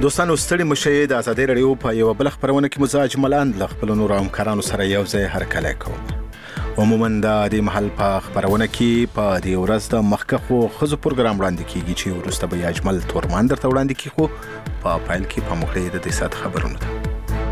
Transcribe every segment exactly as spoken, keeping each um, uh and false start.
دوستانو ستړي مشه د ازادي رادیو په یو بل خبرونه کې مزاج ملان ل خپل نور همکارانو سره یو ځای هرکلی کوم. عموما د دې محل په خبرونه کې په دې ورځ د مخکخو خزو پروګرام وړاندې کیږي چې ورسته به اجمل تورمان درته وړاندې کی خو په فایل کې په مخړې د دې سات خبرونه ده.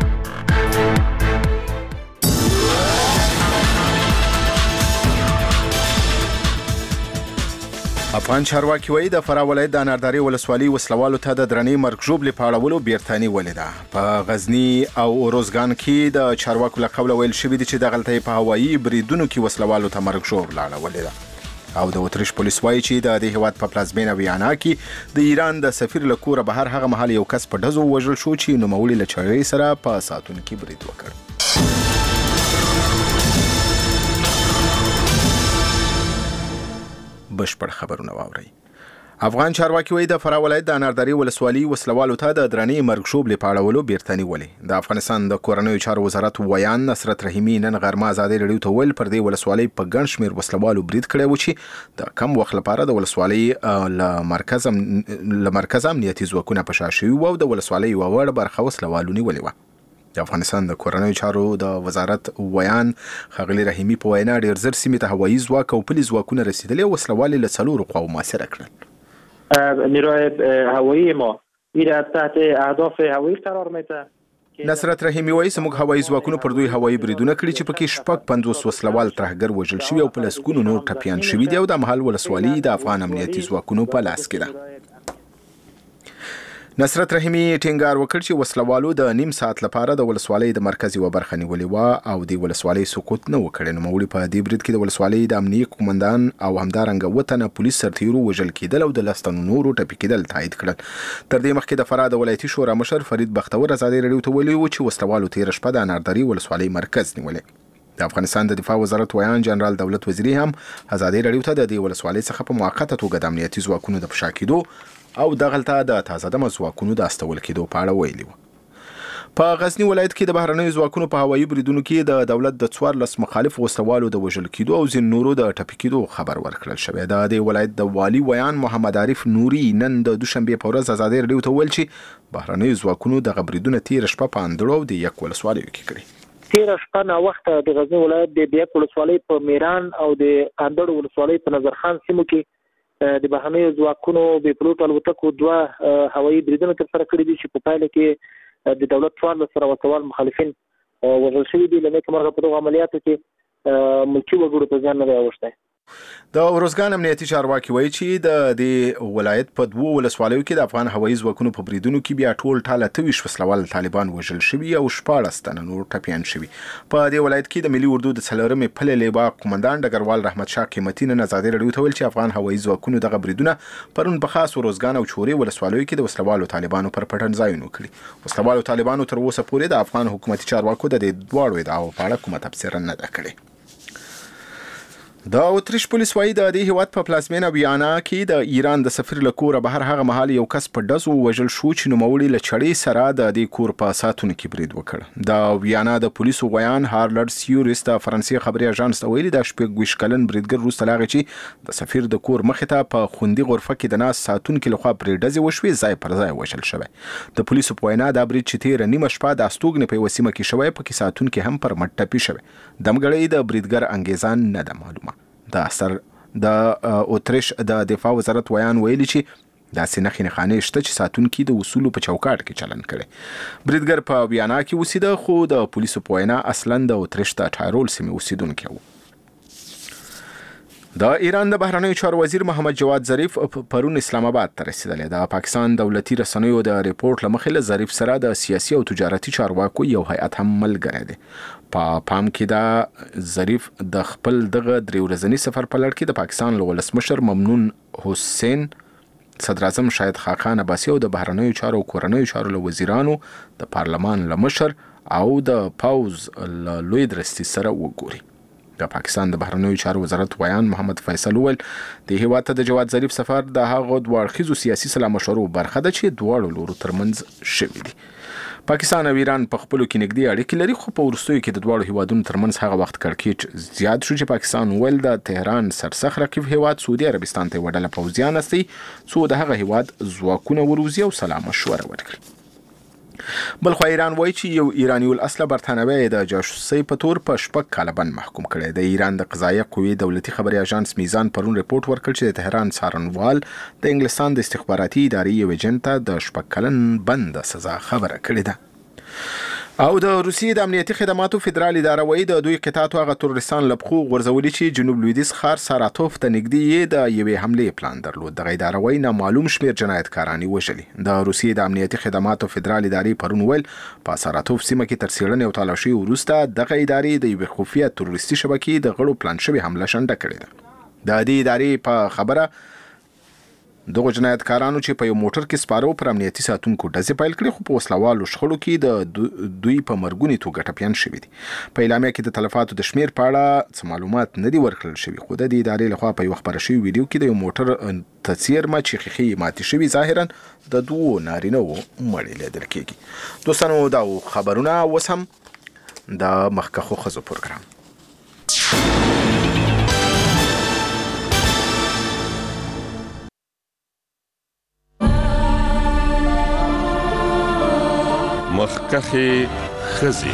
افغان چارواکي وایي د فراه ولایت د انارداري ولسوالۍ وسلوالو ته د درنې مرګ ژوبلې په اړولو بیرته نیولې ده. په غزني او اروزګان کې د چارواکو له قبله ویل شوي دي چې دغلته په هوایي بریدونو کې وسلوالو ته مرګ ژوبله اړولې ده. او د اتریش پولیس وایي چې د دې هیواد په پلازمینه ویانا کې د ایران د سفیر له کوره بهر هغه مهال یو کس په ډزو وژل شو چې نوموړي له چړې سره په ساعتونو کې برید وکړ. بشپړ خبرونه واورئ. افغان چارواکي وایي د فراه ولایت د انارداري ولسوالۍ وسلوالو ته د درنې مرګ ژوبلې په اړولو بیرته نیولې. د افغانستان د کورنیو چارو وزارت ویان نصرت رحیمي نن غرمه ازادي رادیو ته ویل پر دې ولسوالۍ په ګڼ شمېر وسلوالو برید کړی و چې د کم وخت لپاره د ولسوالۍ له مرکز له مرکز امنیتي ځواکونه په شا شوي و او د ولسوالۍ یوه وړه برخه وسلوالو نیولې وه. د افغانستان د کورنیو چارو د وزارت ویان ښاغلي رحیمي په وینا ډېر زر سیمې ته هوایي ځواک او پلي ځواکونه رسیدلي او وسلوال له څلورو خواو محاصره کړل. نیروی هوایی ما این تحت اهداف هوایی قرار میده. نصرت رحیمي وایي زموږ هوایي ځواکونو پر دوی هوایي بریدونه کړي چې پکې شپږ پنځوس وسلوال ترهګر وژل شوي او په لسګونو نور ټپیان شوي دي او د مهال ولسوالۍ د افغان امنیتي ځواکونو په لاس کې ده. نصرت رحیمي ټینګار وکړ چې وسلوالو د نیم ساعت لپاره د ولسوالۍ د مرکز یوه برخه نیولې وه او د ولسوالۍ سقوط نه و کړی. نوموړي په دې برید کې د ولسوالۍ د امنیي قومندان او همدارنګه اووه تنه پولیس سرتیرو وژل کېدل او د لس تنو نورو ټپي کېدل تایید کړل. تر دې مخکې د فراه د ولایتي شورا مشر فرید بختور ازادي رادیو ته ویلي و چې وسلوالو تېره شپه د انارداري ولسوالۍ مرکز نیولې. د افغانستان د دفاع وزارت ویان جنرال دولت وزیري هم ازادي رادیو ته د دې ولسوالۍ څخه په موقته توګه د امنیتي ځواکونو د په شا کېدو او دغلته د تازه دمه ځواکونو د استول کېدو په اړه ویلي وو. په غزني ولایت کې د بهرنیو ځواکونو په هوایي بریدونو کې د دولت د څوارلس مخالف وسلوالو د وژل کېدو او ځینو نورو د ټپي کېدو خبر ورکړل شوی. د دې ولایت د والي ویان محمد عارف نوري نن د دوشنبې په ورځ ازادي رادیو ته ویل چې بهرنیو ځواکونو دغه بریدونه تېره شپه په اندړو او د یک ولسوالیو کې کړي. تیره شپه ناوخته د غزني ولایت د بیک ولسوالۍ په میران او د اندړو ولسوالۍ په نظرخان سیمو کې د بهرنیو ځواکونو بې پلوټ الوتکو دوه هوایي بریدونه ترسره کړي دي چې په پایله کې د دولت څوارلس سره وسوال مخالفین وژل شوي دي. له نیکه مرغه په دغو عملیاتو کې ملکي وګړو ته زیان نه دی اوښتی. د اروزګان امنیتي چارواکي وایي چې د دې ولایت په دوو ولسوالیو کې د افغان هوایي ځواکونو په بریدونو کې بیا ټول ټاله اته ویشت وسلوال طالبان وژل شوي او شپاړس تنه نور ټپیان شوي. په دې ولایت کې د ملي اردو د څلورمې پلې لیبا قومندان ډګروال رحمت شاه قیمتي نن ازادي رادیو ته ویل چې افغان هوایي ځواکونو دغه بریدونه پرون په خاص اروزګان او چورې ولسوالیو کې د وسلوالو طالبانو پر پټن ځایونو کړي. وسلوالو طالبانو تر اوسه پورې د افغان حکومتي چارواکو د دې دواړو ادعاو په اړه کومه تبصره نه ده کړې. د اتریش پولیس وایي د دې هیواد په پلازمینه ویانا کې د ایران د سفیر له کوره بهر هغه مهال یو کس په ډزو وژل شو چې نوموړي له چړې سره د دې کور په ساعتونو کې برید وکړ. د ویانا د پولیسو ویان هارلډ سیوریس د فرانسې خبري اژانس ته ویلي د شپږ ویشت کلن بریدګر وروسته له هغې چې د سفیر د کور مخې ته په خوندي غرفه کې د ناست ساعتونکو لخوا پرې ډزې وشوې ځای پر ځای وژل شوی. د پولیسو په وینا دا برید چې تېره نیمه شپه د استوګنې په یوه سیمه کې شوی پکې ساعتونکي هم پر مټ ټپي شوی. دمګړۍ د بریدګر انګیزه نه ده معلومه. د اثر د اتریش د دفاع وزارت ویان ویلي چې داسې نښې نښانې شته چې ساتونکي د اصولو په چوکاټ کې چلن کړی. بریدګر په ویانا کې اوسېده خو د پولیسو په وینا اصلا د اتریش د ټایرول سیمې اوسېدونکی و. د ایران د بهرنیو چارو وزیر محمد جواد ظریف پرون اسلام آباد ته رسیدلی. د پاکستان دولتي رسنیو د ریپورت له مخې له ظریف سره د سیاسي او تجارتي چارواکو یو هیئت هم ملګری دی. په پام کې دا ظریف د خپل دغه درې ورځني سفر په لړ کې د پاکستان له ولسمشر ممنون حسین، صدر اعظم شاهد خاقان عباسي او د بهرنیو چارو او کورنیو چارو له وزیرانو، د پارلمان له مشر او د پوځ له لوی درستي سره وګوري. د پاکستان د بهرنیو چارو وزارت ویان محمد فیصل وویل د هیواد ته د جواد ظریف سفر د هغو دوه اړخیزو سیاسي سلا مشورو برخه ده چې دواړو لورو ترمنځ شوي دي. پاکستان او ایران په خپلو کې نږدې اړیکې لري خو په وروستیو کې د دواړو هیوادونو ترمنځ هغه وخت کړکېچ زیات شو چې پاکستان ویل د تهران سرسخت رقیب هیواد سعودي عربستان ته یوه ډله پوځیان استوي څو د هغه هیواد ځواکونه وروزي او سلا مشوره ورکړي. بل خو ایران وایي چې یو ایرانی الاصله برتانوي د جاسوسۍ په تور په شپږ کاله بند محکوم کړی. د ایران د قضایه قوې دولتي خبري اژانس میزان پرون رپورت ورکړ چې د تهران څارنوال د انګلستان د استخباراتي ادارې یو ایجنټ ته د شپږ کلن بند سزا خبره کړې ده. او د روسیې د امنیتي خدماتو فدرال اداره وایي د دوی قطعاتو هغه تروریستان لپخو غورځولي چې جنوب لویدیځ ښار ساراتوف ته نږدې د یوې حملې پلان درلود. دغه اداره وایي نامعلوم شمېر جنایتکاران یې وژلي. د روسیې د امنیتي خدماتو فدرال ادارې پرون ویل په ساراتوف سیمه کې تر څېړنې او تلاشۍ وروسته دغه ادارې د یوې خفیه تروریستي شبکې د غړو پلان شوې حمله شنډه کړې ده. د دې ادارې په خبره دغه جنایتکارانو چې په یو موټر کې سپاره پر امنیتي ساتونکو ډزې پیل کړې خو په وسلوالو شخړو کې د دوی په مرګوني توګه ټپیان شوي دي. په اعلامیه کې د تلفاتو د شمیر په اړه څه معلومات نه دي ورکړل شوي خو د دې ادارې لخوا په یو خبره شوي ویډیو کې د یو موټر تصویر چې ښیښې ماتې شوي ظاهرا د دوو نارینه وو مړي لیدل کېږي. دوستانو دا خبرونه اوس هم د مخکښو ښځو پروګرام. مخکښې ښځې.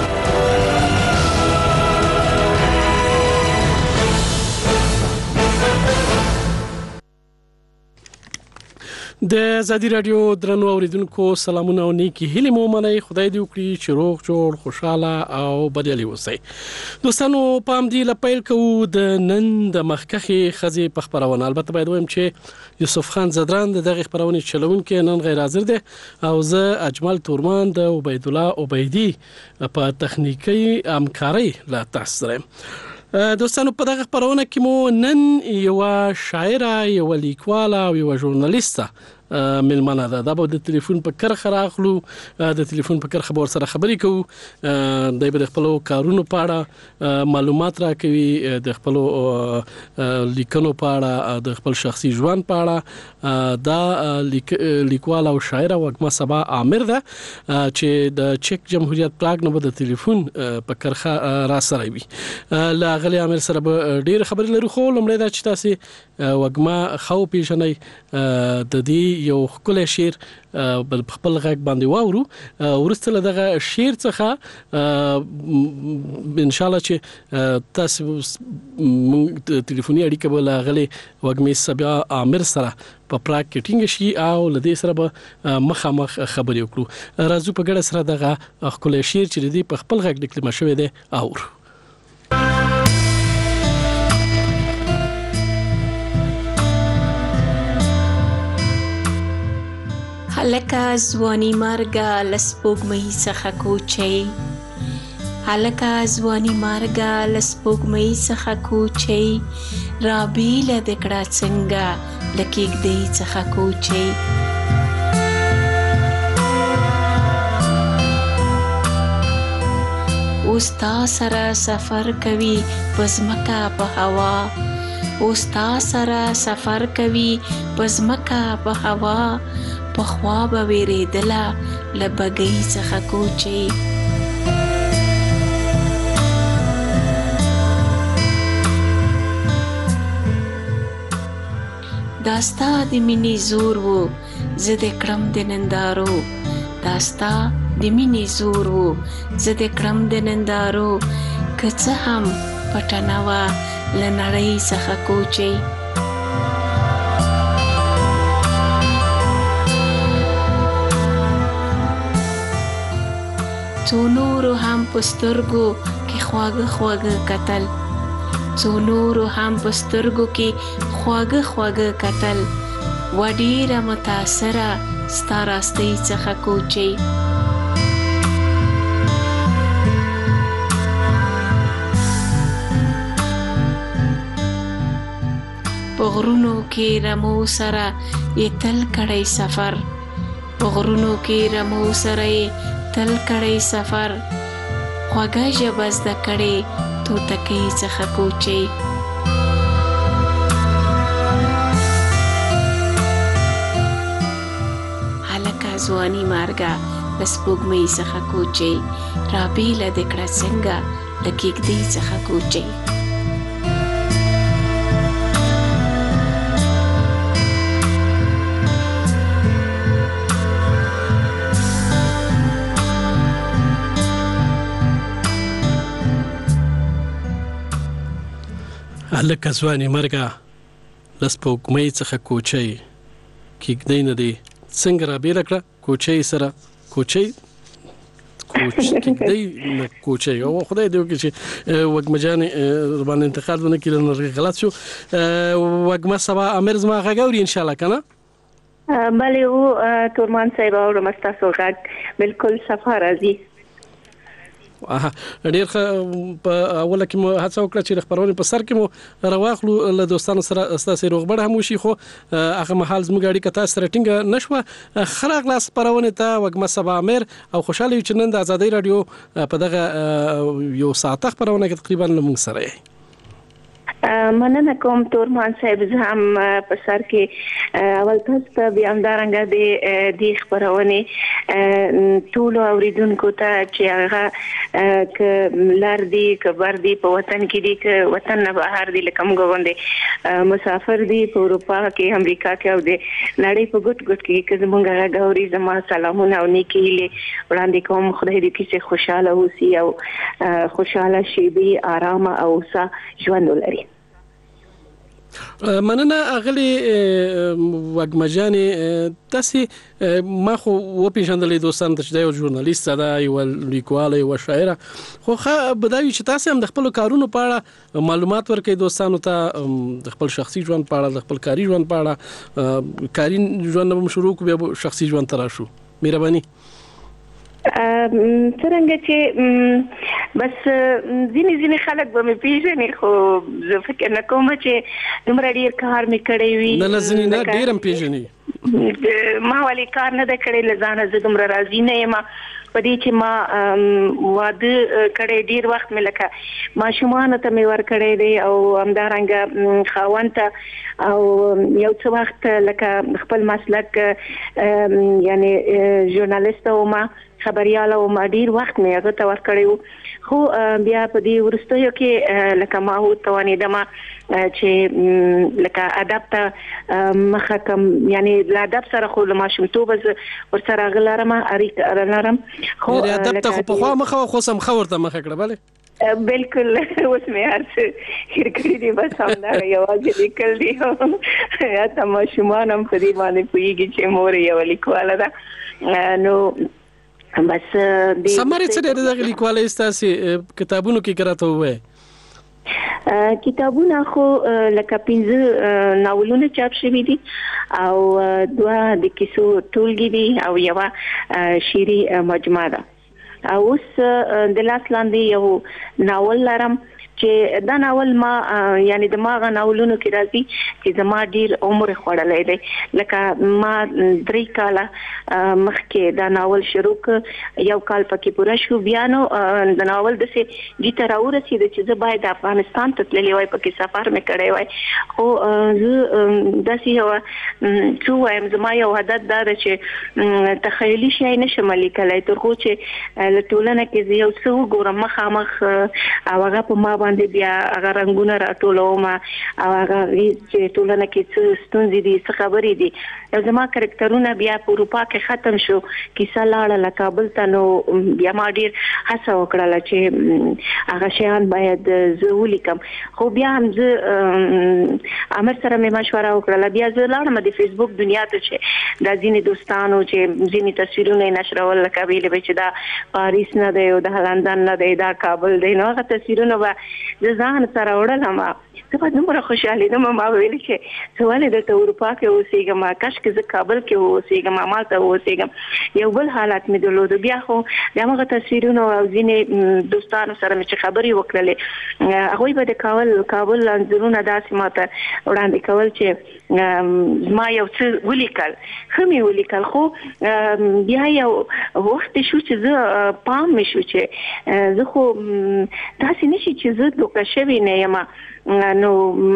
د ازادي رادیو درنو اوریدونکو سلامونه او نیکی هیله مو منئ. خدای دې وکړي چې روغ جوړ خوشاله او بریالي اوسئ. دوستانو پام دې لپیل کوو د نن د مخکښې ښځې په خبرونه. البته باید وایم چې یوسف خان زدران دغه خبرونه چلونکي نن غیر حاضر دي او زه اجمل تورمان د عبید الله عبیدی په تخنیکی همکاري لا تاسو سره. دوستانو په دغه خبرونه کې مو نن یو شاعره یو لیکواله او یو ژورنالیسته ملمنه ده. دا به د ټلیفون په کرخه راخلو، د ټلیفون په کرخه به ورسره خبرې کوو. دوی به د خپلو کارونو په اړه معلومات راکوي، د خپلو لیکنو په اړه، د خپل شخصي ژوند په اړه. دا لیکواله او شاعره وږمه صبا عامر ده چې د چک جمهوریت پراګ نه به د ټلیفون په کرخه را سره وي. له غلی عامر سره به ډېر خبرې لرو خو لومړی دا چې تاسې وږمه خو پیژنئ. د دې یو ښکلی شعر بل خپل غږ باندې واورو. وروسته له دغه شعر څخه ان شاء الله چې تاسو موږ ټلیفوني اړیکه به له غلې وږمې صبا عامر سره په پراګ کې ټینګ شي او له دې سره به مخامخ خبرې وکړو. راځو په ګډه سره دغه ښکلی شعر چې د دې په خپل غږ لیکل شوی دی اورو. هلکه ځواني مرګه لسپوږمۍ څخه کوچی، هلکه ځواني مرګه لسپوږمۍ څخه کوچی، رابیله د کړه څنګه له کېږدۍ څخه کوچی. اوس تا سره سفر کوي په ځمکه په هوا، اوس تا سره سفر کوي په ځمکه په هوا، پخوا به ویرېدله له بګۍ څخه کوچی. دا ستا د مینې زور و زه دې کړم د نندارو، دا ستا د مینې زور و زه دې کړم د نندارو، که څه هم پټه نه وه له نړۍ څخه کوچی. څو نورو هم په سترګو کې خواږه خواږه کتل، څو نورو هم په سترګو کې خواږه خواږه کتل، و ډېره متاثره ستا راستۍ څخه کوچی. په غرونو کې رمو سره یې تل کړی سفر، په غرونو کې رمو سره یې تل کړی سفر، خوږه ژبه زده کړې توتکۍ څخه کوچی. هلکه ځواني مرګه له سپوږمۍ څخه کوچی، رابیله دې کړه څنګه له کېږدۍ څخه کوچی. لکه ځواني مرګه لس پوکمۍ څخه کوچۍ کېږدۍ نه دی څنګه را بیله کړه کوچۍ سره کوچۍ کوچ کېږدۍ نه کوچۍ او خدای دې وکړي چې وږمه جانې باندې انتقاد ونه کړي نو غلط شو وږمه سبا امیر زما غږ اوري انشاءالله که نه بله او تورمان صاحب اورم ستاسو غږ بالکل صفا راځي ډېر ښه په اوله کې مو هڅه وکړه چې د خپرونې په سر کې مو راواخلو له دوستانو سره ستاسې روغبړ هم وشي خو هغه مهال زموږ اړیکه تاسو سره ټینګه نه شوه ښه راغلاست خپرونې ته وږمه صبا امیر او خوشحاله یو چې نن د ازادۍ راډیو په دغه یو ساعته خپرونه کې تقریبا له موږ سره یې مننه کوم تورمان صاحب زه هم په سر کې اول تاسو ته بیا همدارنګه د دې خپرونې ټولو اوریدونکو ته چې هغه که لار دي که بر دي په وطن کې دي که وطن نه بهر دي لکه موږ غوندې مسافر دي په اروپا کې امریکا کې او د نړۍ په ګوټ ګوټ کې که زموږ غږ اوري زما سلامونه او نیکې هیلې وړاندې کوم خدای دې کړي چې خوشحاله اوسي او خوشحاله شیبې آرامه او هوسا ژوند ولري مننه اغلی وږمه جانې تاسې ما خو وپېژندلې دوستانو ته چې دا یو ژورنالیست ده یوه لیکواله یوه شاعره خو ښه به دا وي چې تاسې هم د خپلو کارونو په اړه معلومات ورکوئ دوستانو ته د خپل شخصي ژوند په اړه د خپل کاري ژوند په اړه کاري ژوند نه به هم شروع کړو بیا به شخصي ژوند ته راشو مهرباني څرنګه چې بس ځینې ځینې خلک به مې پیژني خو زه فکر نه کوم چې دومره ډېر کار مې کړی وي نه نه ځینې نه ډېر هم پیژني ما ولې کار نه ده کړی له ځانه زه دومره راضي نه یم په دې چې ما واده کړی ډېر وخت مې لکه ماشومانو ته مې ورکړی دی او همدارنګه خاوند ته او یو څه وخت لکه خپل مسلک یعنی ژورنالیست وم خبرياله او ما ډیر وخت مې هغه ته ورکړیو خو بیا په دې ورستیو کې لکه ما هو توانیدم چې لکه ادب ته مخه کم یعنی د ادب سره خو له ماشومتوب ورسره غلارم اړیکه لرم خو ادب ته خو په خوا مخه خو سم خبر ته مخه کړه بله بالکل اوس مې هرڅه هیر کړی دی بس همدا یوازې لیکل دي یا ته ماشومان هم په دې باندې پوهیږي چې مور یو لیکواله ده نو بس دې سمره څه د دغه لیکواله استاسي کتابونو کې کراته وې کتابونه خو لکه پنځه ناولونه چاپ شوي دي او دوه د کیسو ټولګي دي او یو شعري مجموعه ده اوس د لاس لاندې یو ناول لرم چې دا ناول ما یعنی د ما غ ناولونو کې راځي چې زما ډیر عمر خوړلې دی لکه ما درې کاله مخکې دا ناول شروع ک یو کال پکې پوره شو بیا نو د ناول د سي دې تر اورسید چې زه باید افغانستان ته تللی وای پکې سفر مې کړی وای خو زه د سي یو څو وایم زما یو عادت دا چې تخیلي شي نشم لیکلای تر خو چې لټولنه کې یو څو ګورم مخامخ او هغه په ما باندې بیا هغه رنگونه راټولوم او هغه چې ټولنه کې څه ستونزې دي څه خبرې دي زما کرکټرونه بیا په اروپا کې ختم شو کیسه لاړه له کابل ته نو بیا ما ډیر هڅه وکړه چې هغه شیان باید زه ولیکم خو بیا هم زه امر سره مې مشوره وکړه بیا زه لاړم د فیسبوک دنیا ته چې د ځینې دوستانو چې ځینې تصویرونه نشرول لکه ویلې چې دا پاریس نه دی او د لندن نه دی دا کابل دی نو هغه تصویرونه به ځان سره وړلم زه په دومره خوشاله نم ما ویل چې سوال د اروپا کې اوسېږم کاش کې زه کابل کې اوسېږم ما ته اوسېږم یو بل حالت مې درلود بیا خو دغه تصویرونه او ځینې دوستانو سره مې خبرې وکړلې هغه به د کابل کابل انځورونه داسې ماته وړاندې کول چې ما یو څه ولیکل خمي ولیکل خو بیا یو وخت شو چې زه پام مې شو چې زه خو داسې نشي چې زه دوکه شوی نه یم نو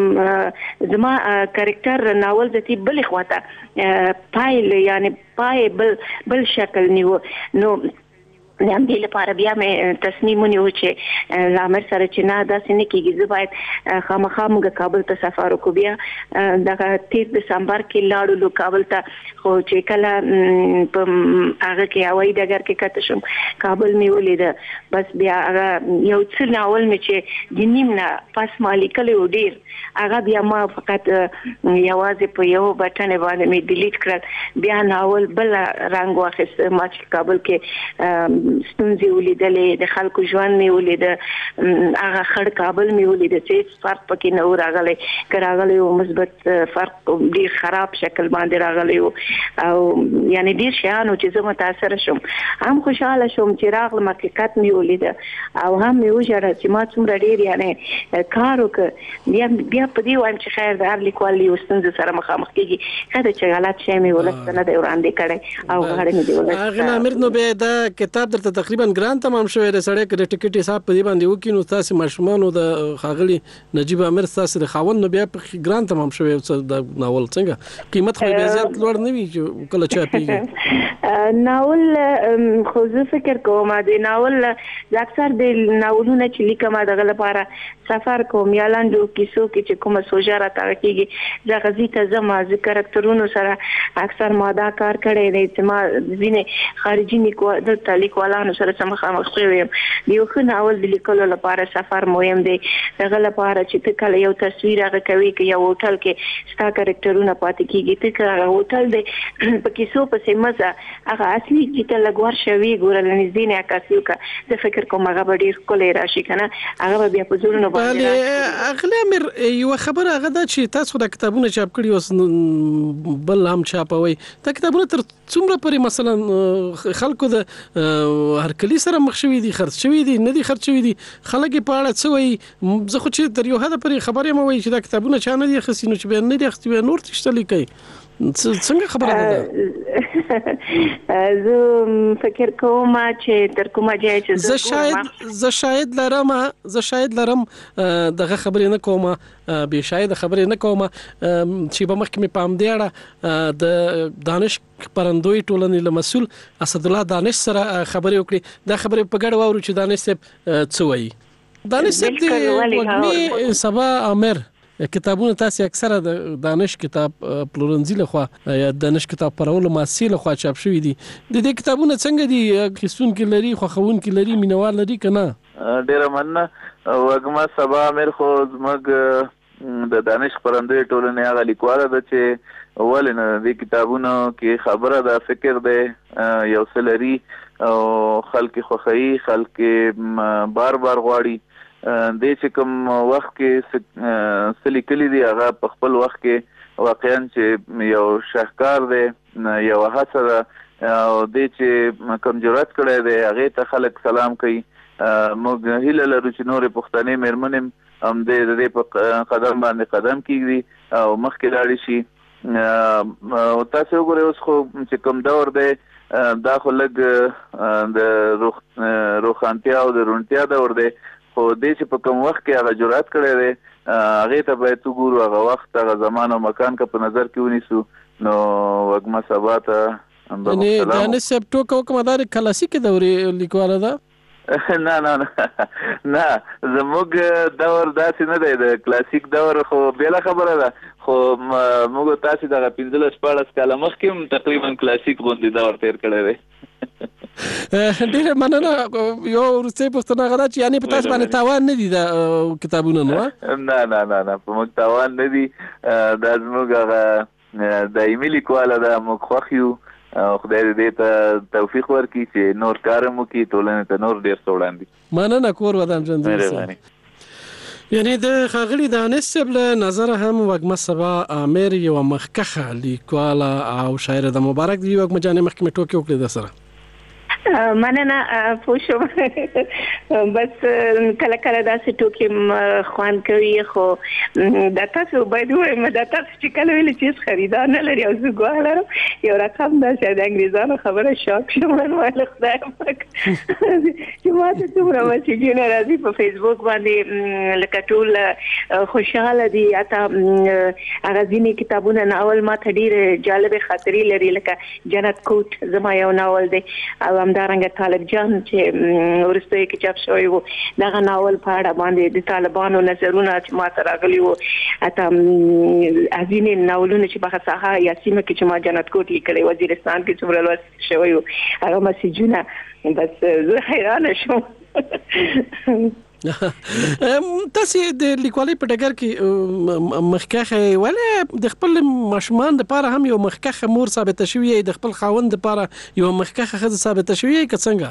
زما کریکټر ناول د تی بل خواته پایل یعنی پای بل بل شکل نیو نو د همدې لپاره بیا مې تصمیم ونیو چې له امر سره چې نه داسې نه کېږي، زه باید خامخا موږ کابل ته سفر وکړو. بیا دغه تیر دسمبر کې لاړو کابل ته، خو چې کله په هغه کې هوایي ډګر کې کته شم کابل مې ولیده. بس بیا هغه یو څه ناول مې چې د نیم نه پس ما لیکلی و ډېر، هغه بیا ما فقط یوازې په یو بټن باندې مې ډیلیټ کړل. بیا ناول بل رنګ واخیست، ما چې کابل کې ستونزې ولیدلې، د خلکو ژوند مې ولیده، هغه خړ کابل مې ولیده چې هیڅ فرق پکې نه و راغلی، که راغلی و مثبت فرق ډېر خراب شکل باندې راغلی و، او یعنی ډېر شیان و چې زه متاثره شوم. هم خوشحاله شوم چې راغلم، حقیقت مې ولیده، او هم مې وژړل چې ما څومره ډېر یعنی کار وکړ. بیا بیا په دې وایم چې خیر د هر لیکوال یو ستونزې سره مخامخ کېږي، ښه ده چې غلط شی مې ولس ته نه دی وړاندې کړی او غاړه مې دی ولس ته. هغه امیر نو بیا دا کتاب درته تقریبا ګران تمام شوی دی، سړی که د ټکټ حساب په دې باندې وکړي نو تاسې ماشومانو د ښاغلي نجیب امیر ستاسې د خاوند نو بیا په ګران تمام شوی د ناول څنګه قیمت خو بیا زیات لوړ نه وي چې کله چاپېږي ناول. خو زه فکر کوم د ناول اکثر د ناولونه چې لیکم دغه لپاره سفر کوم یا لاندو کیسو کې چې کومه سوژه راته کېږي د غزي ته زما د کرکټرونو سره اکثر ما دا کار کړی دی چې ما ځینې خارجي د لیکوالانو سره سم مخامخ شوی یم. د یو ښه ناول د لیکلو لپاره سفر مهم دی، دغه لپاره چې ته کله یو تصویر هغه کوي که یو هوټل کې ستا کرکټرونه پاتې کېږي، ته که هغه هوټل دی په کیسو پسې مزه هغه اصلي چې ته لږ ورشه وي ګوره له نږدې نه عکاسي وکړه، زه فکر کوم هغه به ډېر ښکلی راشي که نه، هغه به بیا په زړونو باندې راشي. اغلی امیر یوه خبره هغه ده چې تاسو دا کتابونه چاپ کړي اوس بل هم چاپوئ، دا کتابونه تر څومره پورې مثلا خلکو د هرکلي سره مخ شوي دي، خرڅ شوي دي نه دي خرڅ شوي دي، خلک یې په اړه څه وایي؟ زه خو چې تر یو حده پورې خبر یم وایي چې دا کتابونه چا نه دي اخیستي، نو چې بیا نه دي اخیستي بیا نور تشته لیکئ، څنګه خبره ده؟ زه فکر کوم چې تر کومه ځای چې زه شاید زه شاید لرم زه شاید لرم دغه خبرې نه کوم، به شاید خبرې نه کوم چې په مخکې مې پام دی اړه د دانش پرندوی ټولنې له مسؤل اسد الله دانش سره خبرې وکړي. دا خبرې په ګډه واورو چې دانش صاحب څه وایي. دانش صاحب د وږمې سبا امیر کتابونه تاسو اکثره د دانش کتاب پلورنځي لخوا یا دانش کتاب پرولو مؤسسې لخوا چاپ شوي دي. د دې کتابونه څنګه دي؟ خستونکي لري، خوښونکي لري، مینوال لري که نه؟ ډېره مننه. وږمه سبا امیر خو زموږ د دانش پرندوی ټولنې هغه لیکواله ده چې ولې نه دې کتابونو کې خبره ده، فکر دی یو څه لري او خلک خوښوي، خلک بار بار غواړي. دې چې کوم وخت کې څه لیکلي دي هغه په خپل وخت کې واقعا چې یو شاهکار دی، یو هڅه ده، او دې چې کوم جرأت کړی دی هغې ته خلک سلام کوي. موږ هیله لرو چې نورې پښتنې مېرمنې هم دې د دې په قدم باندې قدم کېږدي او مخکې لاړې شي. تاسو وګورئ اوس خو چې کوم دور دی دا خو لږ د روښانتیا او د روڼتیا دور دی، خو دې چې په کوم وخت کې هغه جرأت کړی دی هغې ته باید وګورو، هغه وخت هغه زمان او مکان که په نظر کې ونیسو. نو وږمه سبا ته یعنې دانش صاحب ټوکه وکړمه دا د کلاسیکې دورې لیکواله ده؟ نه نه نه زموږ دور داسې نه دی، د کلاسیک دور خو بېله خبره ده، خو موږ تاسې دغه پنځلس شپاړس کاله مخکې هم تقریبا کلاسیک غوندې دور تېر کړی دی. ډېره مننه. یو وروستۍ پوښتنه هغه ده چې یعنې په تاسو باندې تاوان نه دي دا کتابونه نو؟ نه نه نه نه په موږ تاوان نه دي، دا زموږ هغه دایمي لیکواله ده، موږ خوښ یو او خدای دې ته توفیق ورکړي چې نور کار هم وکړي، ټولنې ته نور ډېر څه وړاندې. مننه. کور ودان ژوندی اوسئ. یعنی د ښاغلي دانش صاحب له نظره هم وږمه سبا امیر یوه مخکښه لیکواله او شاعره ده. مبارک دي وږمه جانې، مخکې مې ټوکې وکړې ده سره. مننه پوه شوم. بس کله کله داسې ټوکې خوند کوي، خو دا تاسو باید ووایم دا تاسو چې کله ویلې چې هېڅ خریدار نه لري او زه ګواه لرم، یو رقم داسې د انګریزانو خبره شاک شوم، ویل خدای پاک چې ما ته څومره مسیجونه راځي په فیسبوک باندې، لکه ټول خوشحاله دي. حتی هغه ځینې کتابونه ناول ما ته ډېرې جالبې خاطرې لري، لکه جنت کوټ زما یو ناول دی، او همدارنګه طالب جان چې ورسته کې چاپ شوی وو دغه ناول په اړه باندې د طالبانو نظرونه چې ما ته راغلي وو اته ازینې ناولونه چې په ساحه یا سیمه کې چې ما جنت کوټ لیکلي وزیرستان کې څومره لوست شوی وو هغه مسیجونه بس زه حیرانه شوم. تاسو د لیکوالۍ په ډګر کې مخکخه ولې د خپل ماشومان لپاره هم یو مخکخه مور ثابت شوی د خپل خاوند لپاره یو مخکخه خزه ثابت شوی که څنګه؟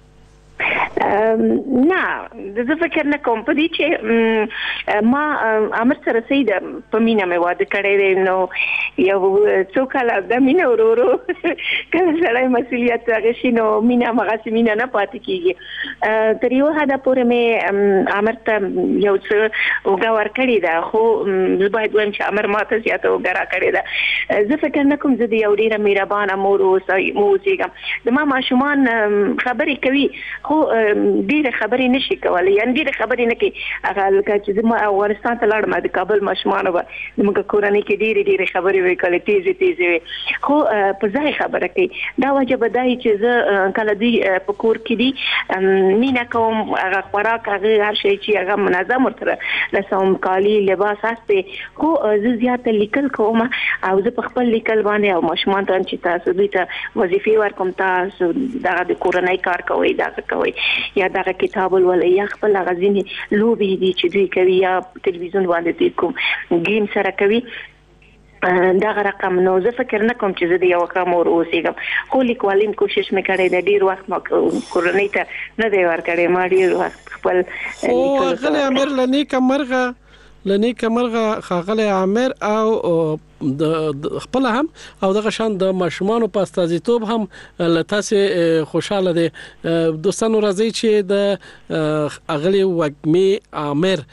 نه زه فکر نه کوم په دې چې ما امر سره سید په مینا مې واده کړی دی نو یو څو کاله د مینا ورورو کله سره مسؤلیت هغه شي نو مینا مغه مینا نه پاتې کیږي تر یو حدا پورې مې امر ته یو څه وګا ور کړی دا خو زه باید وایم چې امر ماته زیاته وګا را کړی دا زه فکر نه کوم زه د یو ډیره مهربانه مور اوسېږم د ما ماشومان خبرې کوي خو ډیره خبرې نشي کولای یعنی ډیره خبرې نه کوي هغه لکه چې زما افغانستان ته لاړم د کابل ماشومان و موږ کورنۍ کې ډیره ډیره خبرې وکړې تیزه تیزه خو په ځای خبره کوي دا وجه بدای چې زه کله دی په کور کې دی مینا کوم هغه خوراک هغه هر شي چې هغه منظم ورته لسوم کالی لباس استه خو زه زیاته لیکل کوم او زه په خپل لیکل باندې او ماشومان ته چې تاسو دوی ته وظیفې ورکوم تاسو د کورنۍ کار کوي دا کوي یا دا کتاب ولې یا خپل غزيني لوبي دي چې دوی کوي یا ټلویزیون باندې دوی کوم گیم سره کوي دا رقم نو زه فکر نه کوم چې زه د یو کم اور اوسېږم خو لیکوالیم کوشش مې کړی د ډیر وخت ما کورنۍ ته نه دی ورکړی ما ډیر وخت خپل او غلی امر لنی کمرغه لنی کمرغه خاغلی عامر او د خپل هم او دغه شان د ماشومان په استازیتوب هم لته خوشاله دي دوستانو راځي چې د اغلی وګمی عامر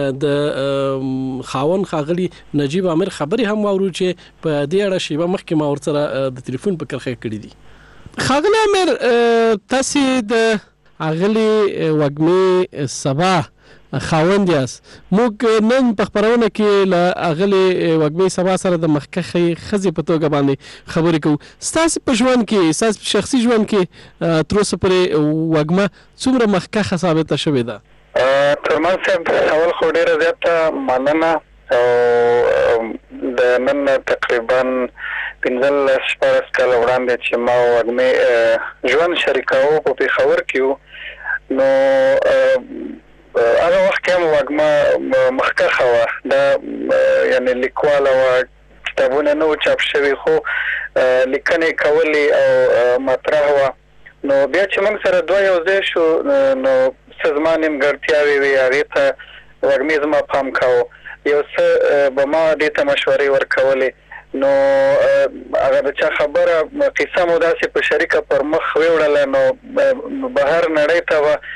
د خاون خاغلی نجیب عامر خبري هم ورو چې په دې اړه شیبه مخکې ما ورسره د ټلیفون په کرخه کړی دي خاغلی عامر تاسو د اغلی وګمی سبا خاوند یاس موږ نن په خبرونه کې ل اغلی وګمی سبا سره د مخکخه خزي په توګه باندې خبرې کوو ستاسو په ژوند کې ستاسو په شخصي ژوند کې تر اوسه پورې وګما څومره مخکخه ثابت شوې ده ترمن صاحب اول خو ډیره زیاته مننه او د نن تقریبا پنځل شپږ کال وړاندې چې ما وګمی ژوند شریکاو په پیښور کې نو هغه وخت هم وګما مخکخه و دا یعنی لیکواله و کتابونه نو چاپ شوی خو لیکنې کولی او مطرح و نو بیا چې موږ سره دوه یو ځای شو نو سازمان نیمګړتیاوې وي هغې ته وګمې زما پام کاوه یو څه به ما دې ته مشورې ورکولې نو هغه د چا خبره قصه مو داسې په شریکه پر مخ ویوړله نو بهر نړۍ ته به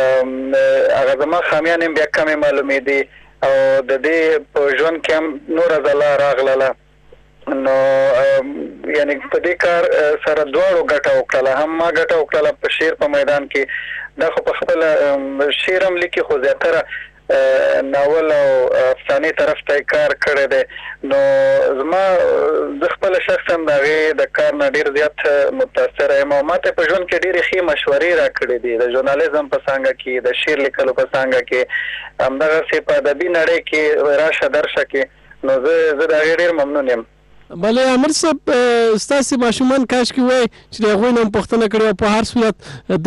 هغه زما خامیان هم بیا کمې معلومېدې او د دې په ژوند کې هم نوره ځلا راغلله نو یعنی په دې کار سره دواړو ګټه وکړله هم ما ګټه وکړله په شعر په میدان کې دا خو په خپله شعر هم لیکي خو زیاتره ناول او افسانې طرف ته کار کړی دی نو زما زه خپله شخصا د هغې د کار نه ډېر زیات متاثره یم او ماته په ژوند کې ډېرې ښې مشورې راکړې دي د ژورنالیزم په څانګه کې د شعر لیکلو په څانګه کې همدغسې په ادبي نړۍ کې راشه درشه کې نو زه زه د هغې ډېر ممنون یم بله عامر صاحب ستاسو ماشومان کاش کې وای چې د هغوی نه پوښتنه کړې په هر صورت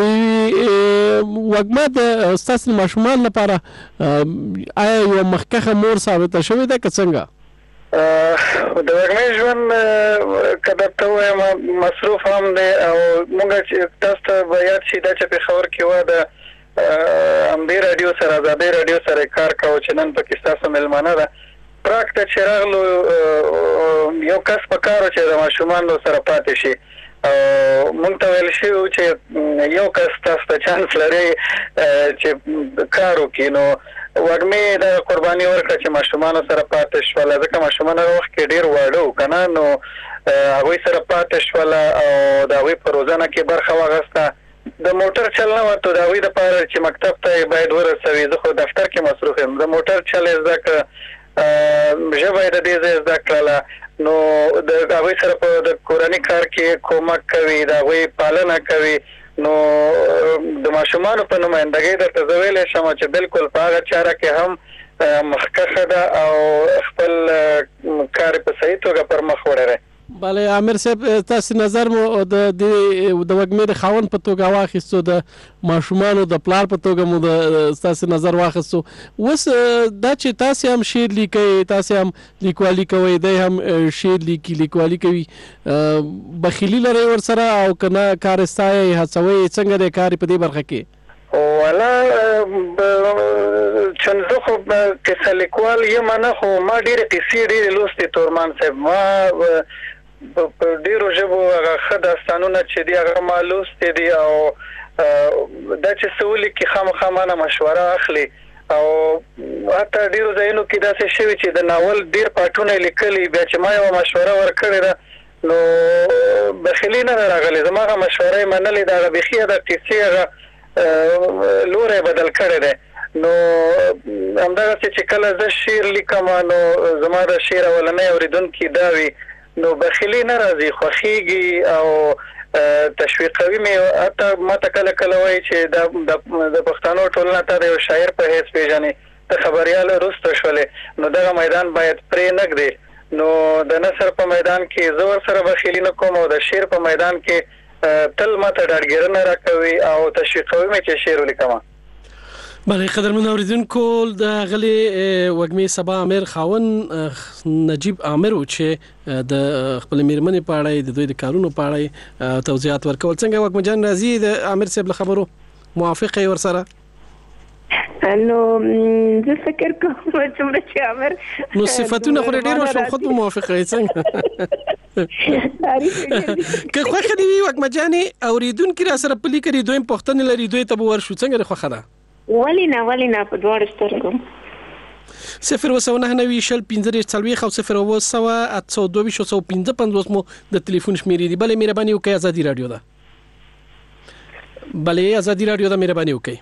د وګما د ستاسو ماشومان لپاره آیا یو مخکخه مور ثابته شوې ده که څنګه د وګمې ژوند که درته ووایم مصروف هم دی او موږ چې تاسو ته به یاد شي دا چې پېښور کې وه د همدې راډیو سره ازادۍ راډیو سره کار کوو چې نن پکې ستاسو مېلمانه ده پراک ته چې راغلو یو کس په کار و چې د ماشومانو سره پاتې شي او موږ ته ویل شوي و چې یو کس تاسو ته چانس لرئ چې کار وکړي نو وګمې د قرباني ورکړه چې ماشومانو سره پاتې شوله ځکه ماشومان هغه وخت کې ډېر واړه وو که نه نو هغوی سره پاتې شوله او د هغوی په روزنه کې برخه واخیسته د موټر چل نه ورته د هغوی دپاره چې مکتب ته باید ورسوي زه خو دفتر کې مصروف یم د موټر چل یې زده کړه ژبه یې د دې ځای زده کړله نو د هغوی سره په د کورني کار کې کومک کوي د هغوی پالنه کوي نو د ماشومان په نمائندګۍ د تزویل شمه چې بالکل په هغه چاره کې هم مخکخه ده او خپل کار په صحیح توګه پر مخ وړي. بله عامر صاحب تاسو نظر مو د د وګمې د خاون په توګه واخیستو د ماشومانو د پلار په توګه مو د تاسو نظر واخیستو وس دا چې تاسو هم شعر لیکي تاسو هم لیکوالي کوي د هم شعر لیکي لیکوالي کوي بخیلی لري ور سره او کنه کارستای هڅوي څنګه د کار په دې برخه کې ولا چنځو خو کیسه لیکوال یم نه خو ما ډېر قصې ډېر لوستې تورمان صاحب ما په ډیرو ژبو هغه ښه داستانونه چې دي هغه ما لوستې دي او دا چې څه ولیکي خامخا مانه مشوره اخلي او حتی ډیرو ځایونو کې داسې شوي چې د ناول ډیر پاټونه لیکلي بیا چې ما یوه مشوره ورکړې ده نو بخیلي نه ده راغلې زما هغه مشوره یې منلې ده هغه بیخي د قصې هغه لوری بدل کړی دی نو همدغسې چې کله زه شعر لیکم نو زما د شعر اولنی اورېدونکي دا وي نو بخیلي نه راځي خوښیږي او تشویقوي مې حتی ما ته کله کله وایي چې د پښتنو ټولنه ته د یو شاعر په حیث پیژنې ته خبریال وروسته شولې نو دغه میدان باید پرې نه ږدې نو د نثر په میدان کې زه ورسره بخیلي نه کوم او د شعر په میدان کې تل ما ته ډاډګیرنه راکوي او تشویقوي مې چې شعر ولیکم. بله قدرمن اوریدونکو د غلي وګمې سبا امیر خاون نجیب عامر چې د خپل میرمنې په اړه د دوی د کارونو په اړه توضیحات ورکول څنګه وګمې جان راځي د امیر صاحب له خبرو موافق یې ورسره نو زه فکر کوم چې چې امیر نو صفاتونه خو ډېر شو خود موافق یې څنګه که خو خدي وګمې جان اوریدونکو را سره پلی کړي دوی پښتنه لري دوی ته ورشو څنګه خو خدا ولینا ولینا په دوړ سترګو صفر وسو نه نوي شل پنځه څلوي خو صفر وسو اتو دوه شو سو پنځه پنځوس مو د ټلیفون شمیرې دی بلې مهرباني وکړئ ازادي رادیو ده بلې ازادي رادیو ده مهرباني وکړئ.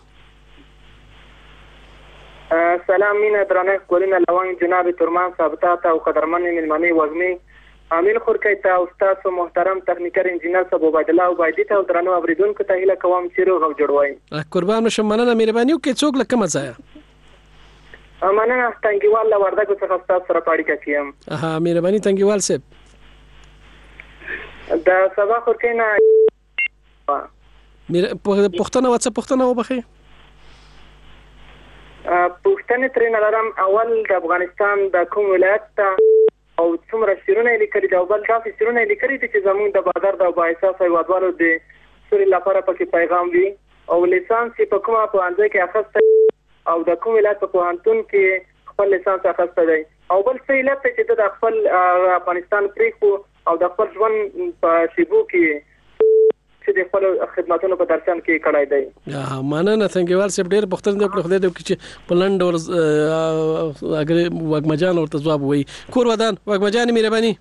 سلام مینه درنه کولینه لوان جناب تورمان ثابتات او قدرمن ملمنی وزمي عامل خورکای ته استاد محترم تخنیکر انجینر صاحب عبد الله وبایدی ته درنو اوریدونکو ته هیله کوم چې روغ او جوړوي. قربان شم مننه مهرباني وکړئ څوک لکه مزایا مننه تنګیوال له وردګو څخه استاد سره پاړی کوم. ها مهرباني تنګیوال صاحب دا سبا خورکای نه میر پښتنه وڅ پښتنه وبخي پښتنه ترې نلرم اول د افغانستان د کوم ولایت ته او څومره شیرونه لیکلي دا بل تاسو شیرونه لیکلي چې زموږ د بازار د باحثه هیوادوالو د سوري لپاره پکې پیغام وي او لیسانس په کومه په انځ کې اخیسته او د کوم ولایت په پوهنتون کې خپل لیسانس اخیسته دی او بل څه علت چې د خپل افغانستان پریکو او د خپل ژوند په شیبو کې چې د خپل خدماتونو په ترڅنګ کې کړای دی. یا مننه تنګیوال صاحب ډېر پښتون د خپل خدای د چې پلند اور اگر وګمجان ورته جواب وي کور ودان وګمجان مهرباني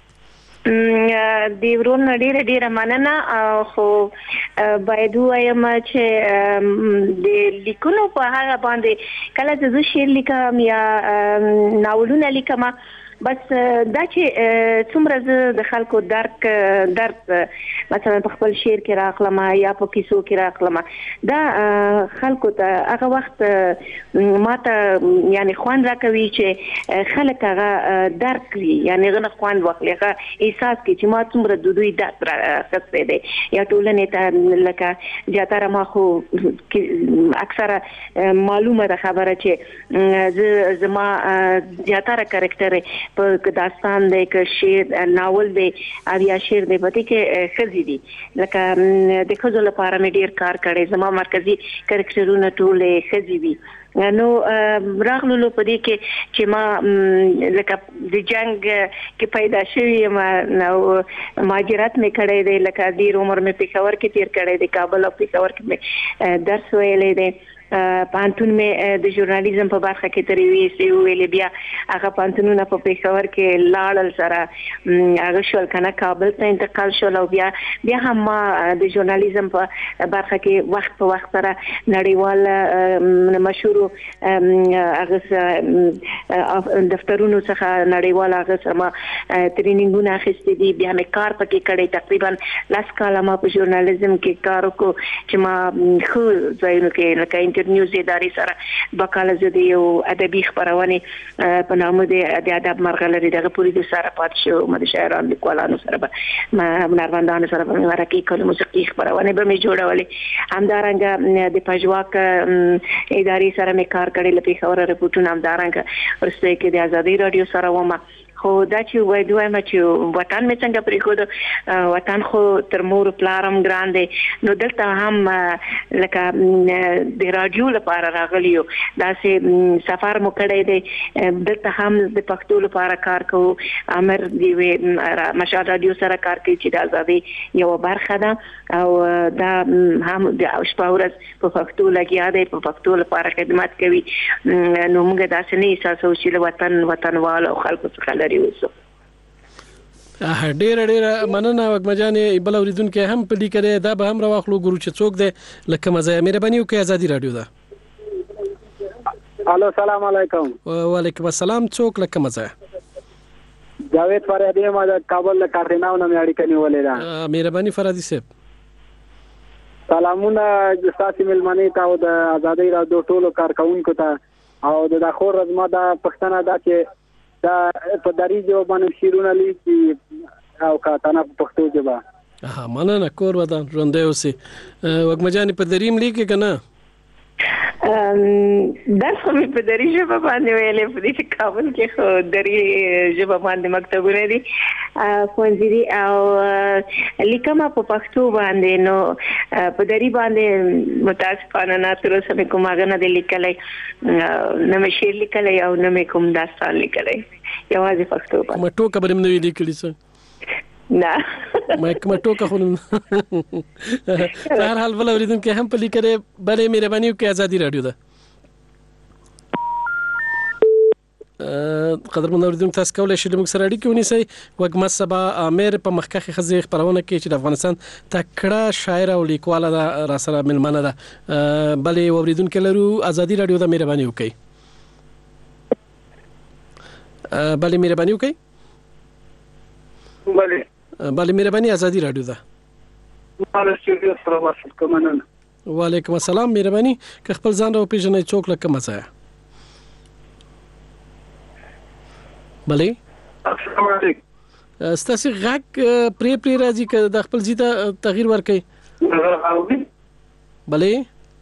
دی ورون ډیره ډیره مننه خو باید وایم چې د لیکونو په هغه باندې کله چې زه شعر لیکم یا ناولونه لیکم بس دا چې څومره زه د خلکو درک درد مثلا په خپل شعر کې راخلم یا په کیسو کې راخلم دا خلکو ته هغه وخت ماته یعنی خوان راکوي چې خلک هغه درک کړي یعنی غن خوان واخلي هغه احساس کې چې ما څومره د دوی درد راخسته دي یا ټولنې ته لکه زیاتره ما خو اکثره معلومه ده خبره چې زما زیاتره کریکټر په داستان دی که شعر ناول دی او یا شعر دی پتی کې خزي دي لکه د خزو لپاره مې ډیر کار کړی زما مرکزی کریکټرونه ټول خزي دي نو راغلو په دې کې چې ما لکه د جنگ کې پیدا شوی ما نو ماجرات مې کړی دی لکه ډیر عمر مې پېښور کې تیر کړی دی کابل او پېښور کې مې درس ویلی دی پانتون مې د ژورنالیزم په برخه کې ترې ویسې ویلې بیا هغه پانتونونه په پېښور کې لاړل سره هغه شول کنه کابل ته انتقال شول او بیا بیا هم ما د ژورنالیزم په برخه کې وخت په وخت سره نړیوال مشهور هغه دفترونو څخه نړیوال هغه سره ما ټریننګونه اخیستي دي بیا مې کار پکې کړی تقریبا لاس کاله ما په ژورنالیزم کې کار وکړو چې ما خو ځایونو کې لکه انټرنیوز ادارې سره بکاله زه د یو ادبي خپرونې په نامه د ادب مرغلري دغه پوری د سره پات شو ما د شاعرانو لیکوالانو سره به ما هنرمندانو سره به مرکه کول موسیقي خپرونې به مې جوړولې همدارنګه د پژواک ادارې سره مې کار کړی لپاره خبره رپورټونه همدارنګه ورسته کې د ازادي رادیو سره ومه خو دا چې وای دوی ما چې وطن مې څنګه پرې خو وطن خو تر مور پلارم ګران دی نو دلته هم لکه د رادیو لپاره راغلیو دا سه سفر مو کړی دی دلته هم د پښتو لپاره کار کوو امر دی مشال رادیو سره کار کوي چې د ازادي یو برخه ده او دا هم د شپاورز په پښتو لګیا دی په پښتو لپاره خدمت کوي نو موږ دا څه نه احساسو چې وطن وطنوال او خلکو څخه ډېر ډېر مننه وګمجانې بل اوریدونکو هم په دې کې دا به هم راوخلو ګورو چې څوک دی لکه مزه مهرباني وکړئ ازادي رادیو ده الو السلام علیکم وعلیکم السلام څوک لکه مزه جاوید فرادی ما د کابل له کارتناو نه اړیکه نیولې ده مهرباني فرادی صاحب سلامونه جستاسي ملمنې ته او د ازادي رادیو ټولو کارکونکو ته او د خور رزما د پښتنه دا چې دا په دری جو باندې شیرونه لیکي او کاتنه په پښتو ژبه ها مننه کور ودان ژوندې اوسې وګمجانې په دریم لیکي کنه درس خو په دری ژبه باندې ویلې په دې کابل کې خو دری ژبه باندې مکتبونه دي ښوونځي دي او لیکمه په پښتو باندې نو په دری باندې متاسفانه نه تر اوسه مې کوم هغه نه دی لیکلی نه مې شعر لیکلی او نه مې کوم داستان لیکلی یوازې پښتو باندې کومه ټوکه به مې نه وي لیکلې څه نه مې کومه ټوکه خو هر حال بل اوریدونکو هم په لیکره بلې مهرباني وکړئ ازادي رادیو ده قدرمن اوریدونکو تاسو کولای شئ موږ سره اړیکه ونیسئ وګما سبا امیر په مخکخي خزي خبرونه کې چې د افغانستان تکړه شاعر او لیکوال را سره ملمنه ده بلې اوریدونکو لرو ازادي رادیو ده مهرباني وکړئ بلې مهرباني وکړئ بله بله مهرباني ازادي رادیو ده مال استودیو سره واسط کومنن وعلیکم السلام مهرباني که خپل ځان را پیژنئ څوک لکه مزه بله السلام علیکم ستاسو غږ پری پری راځي که د خپل ځای ته تغییر ورکړئ بله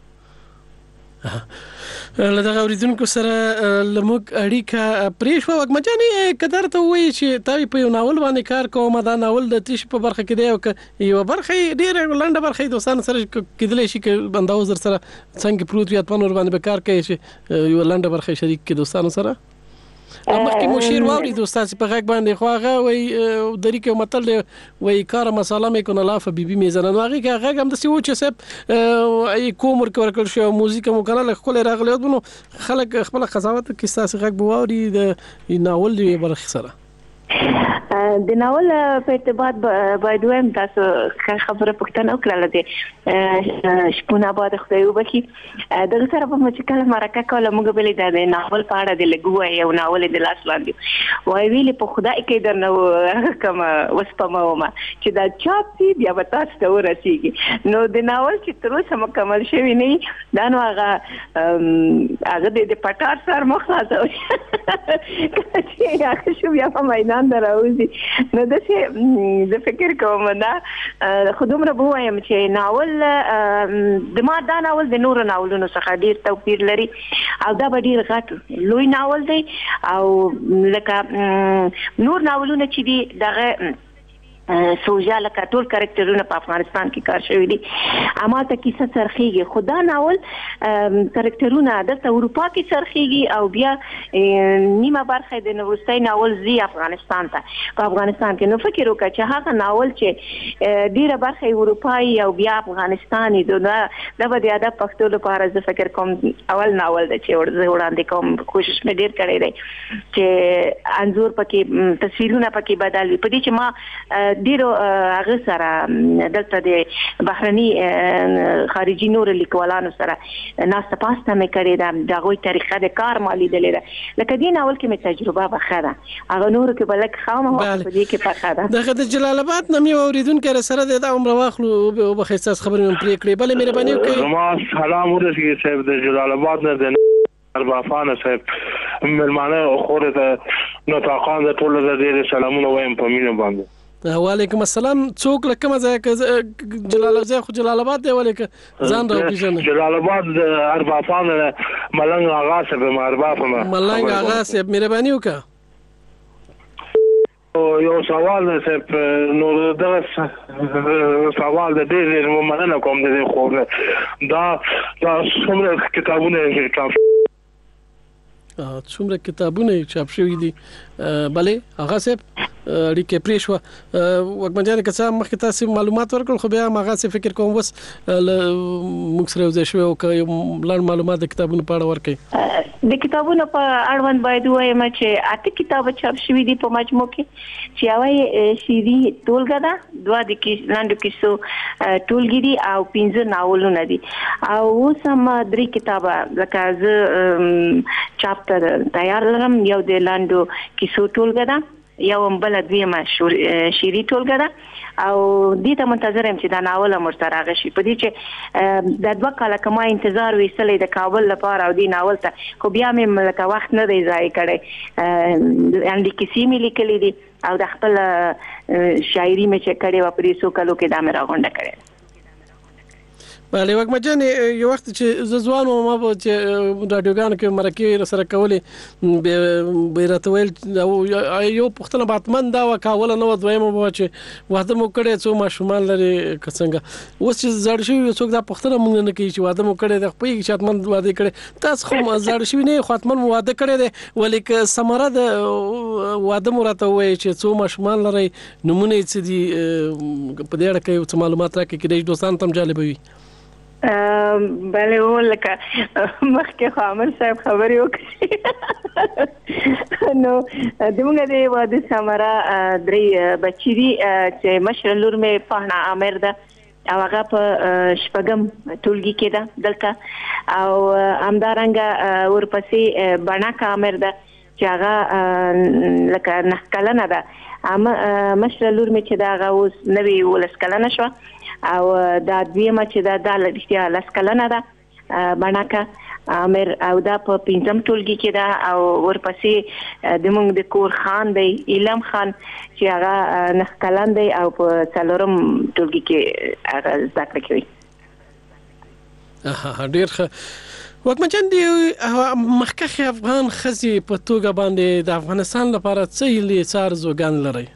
لدغه اوریدونکو سره لموږ اړیکه پرې شو وګمجانې کدار ته وایي چې تاسو په یو ناول باندې کار کوم دا ناول د تیش په برخه کې دی او یو برخه ډیره لنډه برخه د دوستانو سره کېدلی شي چې بنداوز در سره څنګه پروت وي اتمن ور باندې به کار کوي چې یو لنډه برخه شریک کې دوستانو سره مخکې مو شعر واوري دوستان په غږ باندې خو هغه وای درې کې متل وای کار مساله مې کو نه لاف بیبي میزنه نو هغه کې هغه هم د سی و چې سب ای کومر کې ورکل شو موزیک مو کنه خپل راغلی نو خلک خپل قضاوت کې تاسو غږ بواوري د ناول دی برخه سره د ناول په ارتباط باید وایم تاسو خبره پښتنه وکړه دې شپونه بعد خدای وبخي دغه سره په مچکل مرکه کوله موږ بلې د ناول په اړه د لګوي یو ناول د لاس لاندې وای ویلې په خدای کې درنه کوم وسپموما چې دا چاپ دی بیا به تاسو ته ورسیږي نو د ناول چې تر اوسه مکمل شوی نه دا نو هغه هغه د پټار سر مخاطه چې هغه شو بیا په میدان دراوځي نو د څه د فکر کوم دا خودم را بوایم چې ناول د ما دا ناول د نور ناولونو څخه ډیر توپیر لري او دا به ډیر غټ لوی ناول دی او لکه نور ناولونه چې دي دغه سوجا لکه ټول کریکټرونه په افغانستان کې کار شوی دي اما ته کیسه سرخیږي خدا ناول کریکټرونه د اروپا کې سرخیږي او بیا نیمه برخه د نوستای ناول زی افغانستان ته په افغانستان کې نو فکر وکړه چې هغه ناول چې ډیره برخه اروپایي او بیا افغانستاني دا د بده ادب پښتو لپاره زه فکر کوم اول ناول د چې وړاندې کوم کوشش مې ډیر کړی دی چې انزور پکې تصویرونه پکې بدل په دې چې ما ډیرو هغه سره دلته د بهرني خارجي نور لیکوالانو سره ناسته پاسته مې کړې ده د هغوی طریقه د کار ما لیدلې ده لکه دې ناول کې مې تجربه ښه ده هغه نورو کې به لږ ښه وم او په دې کې پخه ده دغه د جلال آباد نه مې اورېدونکی سره د عمر واخلو وبخښئ ستاسو خبرې مې پرې کړې بلې مهرباني وکړئ زما سلام ورسېږي صاحب د جلال آباد نه د اربافانه صاحب مېلمانه خور ته نطاقان د ټولو د ډېرې سلامونه وایم په مینه باندې وعلیکم السلام څوک لکه مزه جلال آباد خو جلال آباد دی ولیکه ځان راو پیژنه جلال آباد اربافانه ملنګ آغا صاحب اربافانه ملنګ آغا صاحب مهرباني وکړه یو سوال صاحب نو دغه سوال د دې مننه کوم د خو دا دا څومره کتابونه چاپ څومره کتابونه چاپ شوي دي بلې هغه صاحب اړیکې پرې شوه وګمنجان که څه مخکې تاسو معلومات ورکړل خو بیا هغه څه فکر کوم وس موږ سره یوځای شوی او لړ معلومات د کتابونو په اړه ورکړئ د کتابونو په اړوند باید وایم چې اته کتابه چاپ شوي دي په مجموع کې چې یوه شعري ټولګه ده دوه د لاندو کیسو ټولګې دي او پنځه ناولونه دي او اوس هم درې کتابه لکه زه چاپ ته تیار لرم یو د لاندو کیسو ټولګه ده یو بل دویمه شعري ټولګه ده او دې ته منتظر یم چې دا ناول هم ورته راغشي په دې چې د دوه کاله که ما انتظار ویستلی د کابل لپاره او دې ناول ته خو بیا مې لکه وخت نه دی ضایع کړی انډې کیسې مې لیکلي دي او د خپل شاعري مې چې کړې وه په دې څو کلو کې دا مې راغونډه کړې ده بله وګمجن یو وخت چې زه ځوان وم ما چې راډیوګانو کې مرکې سره کولې به راته ویل یو پوښتنه باتمن دا وکاوله نو دویمه به چې واده مو کړی څو ماشومان لري که څنګه اوس چې زړ شوي یو څوک دا پوښتنه مونږ نه کوي چې واده مو کړی دی خپوهېږي چې حتمن واده کړی تاسو خو زړ شوي نه خو حتمن مو واده کړی دی ولې که ثمره د واده مو راته ووایي چې څو ماشومان لرئ نومونه یې څه دي په دې اړه که یو څه معلومات راکړئ کېدای شي دوستانو ته هم جالبه وي بله و لکه مخکې خو عامر صاحب خبرې وکړي نو زموږ د واده ثمره درې بچي دي چې مشره لور مې پاڼه عامر ده او هغه په شپږم ټولګي کې ده دلته او همدارنګه ورپسې بڼک عامر ده چې هغه لکه نه کلنه ده مشره لور مې چې ده هغه اوس نوي ولس کلنه شوه او دا دویمه چې دا د رښتیا لس کلنه ده بڼکه عامر او دا په پنځم ټولګي کې ده او ورپسې زموږ د کور خان دی علم خان چې هغه نه کلن دی او په څلورم ټولګي کې هغه زده کړه کوي ډېر ښه وګمجن دی مخکښې افغان ښځې په توګه باندې د افغانستان لپاره څه هیلې څه ارزوګان لرئ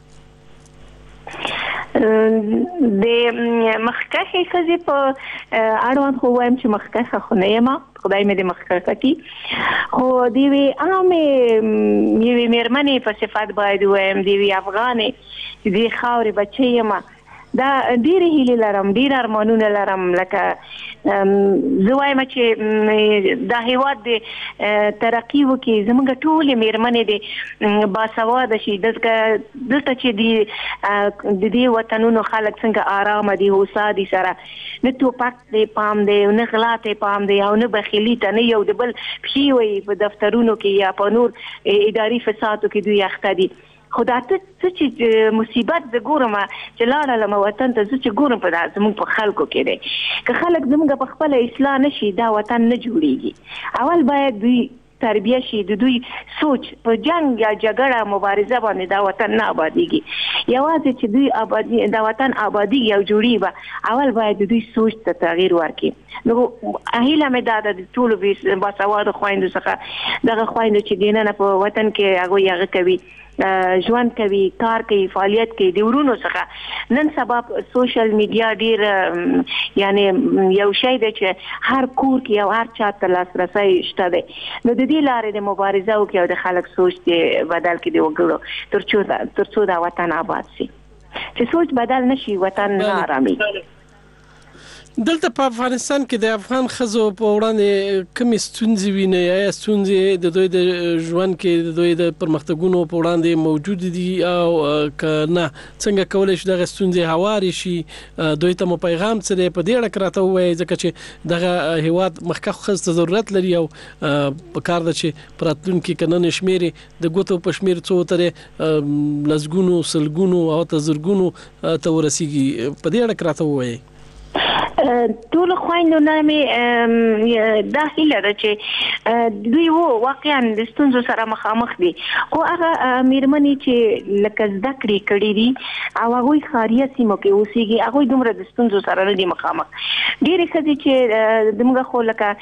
د مخکښې ښځې په اړوند خو وایم چې مخکښه خو نه یم خدای مې دې مخکښه کړي خو د یوې عامې یوې مېرمنې په صفت باید ووایم د یوې افغانې چې د خاورې بچی یم دا ډېرې هیلې لرم ډېر ارمانونه لرم لکه زه وایم چې دا هېواد د ترقي وکړي زموږ ټولې مېرمنې د باسواده شي دلته چې د دې وطنونو خلک څنګه ارامه دي هوسا دي سره نه توپک دی پام دی نه غلا ته پام دی او نه بخیلي ته نه یو د بل پښې وي په دفترونو کې یا په نور اداري فسادو کې دوی اخته دي خو دا ته څه چې مصیبت زه ګورم چې لاړم وطن ته زه چې ګورم په دا زموږ په خلکو کې دی که خلک زموږ په خپله اصلاح نه شي دا وطن نه جوړېږي اول باید دوی تربیه شي د دوی سوچ په جنگ یا جګړه مبارزه باندې دا وطن نه آبادېږي یوازې چې دوی آبادي دا وطن آبادېږي او جوړېږي اول باید د دوی سوچ ته تغییر ورکړي نو هیله مې دا ده د ټولو باسواده خویندو څخه دغه خویندو چې دننه په وطن کې هغوی هغه کوي ژوند کوي کار کوي فعالیت کوي د ورونو څخه نن سبا سوشل میډیا ډیر یعنی یو شی دی چې هر کور کې او هر چا ته لاسرسی شته دی نو د دې لارې د مبارزه وکړي او د خلک سوچ دې بدل کړي د وګړو تر څو دا وطن آباد شي چې سوچ بدل نشي وطن نه آرامي دلته په افغانستان کې د افغان ښځو په وړاندې کومې ستونزې ویني یا ستونزې د دوی د ژوند کې د دوی د پرمختګونو په وړاندې موجود دي او کنه څنګه کولای شي دغه ستونزې هواري شي دوی ته مو پیغام څه دی په دې اړه راته وایي ځکه چې دغه هیواد مخکښ ښځو ته ضرورت لري او په کار ده چې پراتلونکي کنه نشمیري د ګوتو په شمیر څو ترې لزګونو سلګونو او تزرګونو ته ورسیږي په دې اړه راته وایي ټول خويندو نه مې داخله ده چې دوی وو واقعا د ستونزو سره مخامخ دي خو هغه میرمنې چې لکه زده کړې کړې دي او هغه خاریه سیمو کې اوسېږي هغه دومره د ستونزو سره نه دي مخامخ ډېرې ښځې چې دموږ خو لکه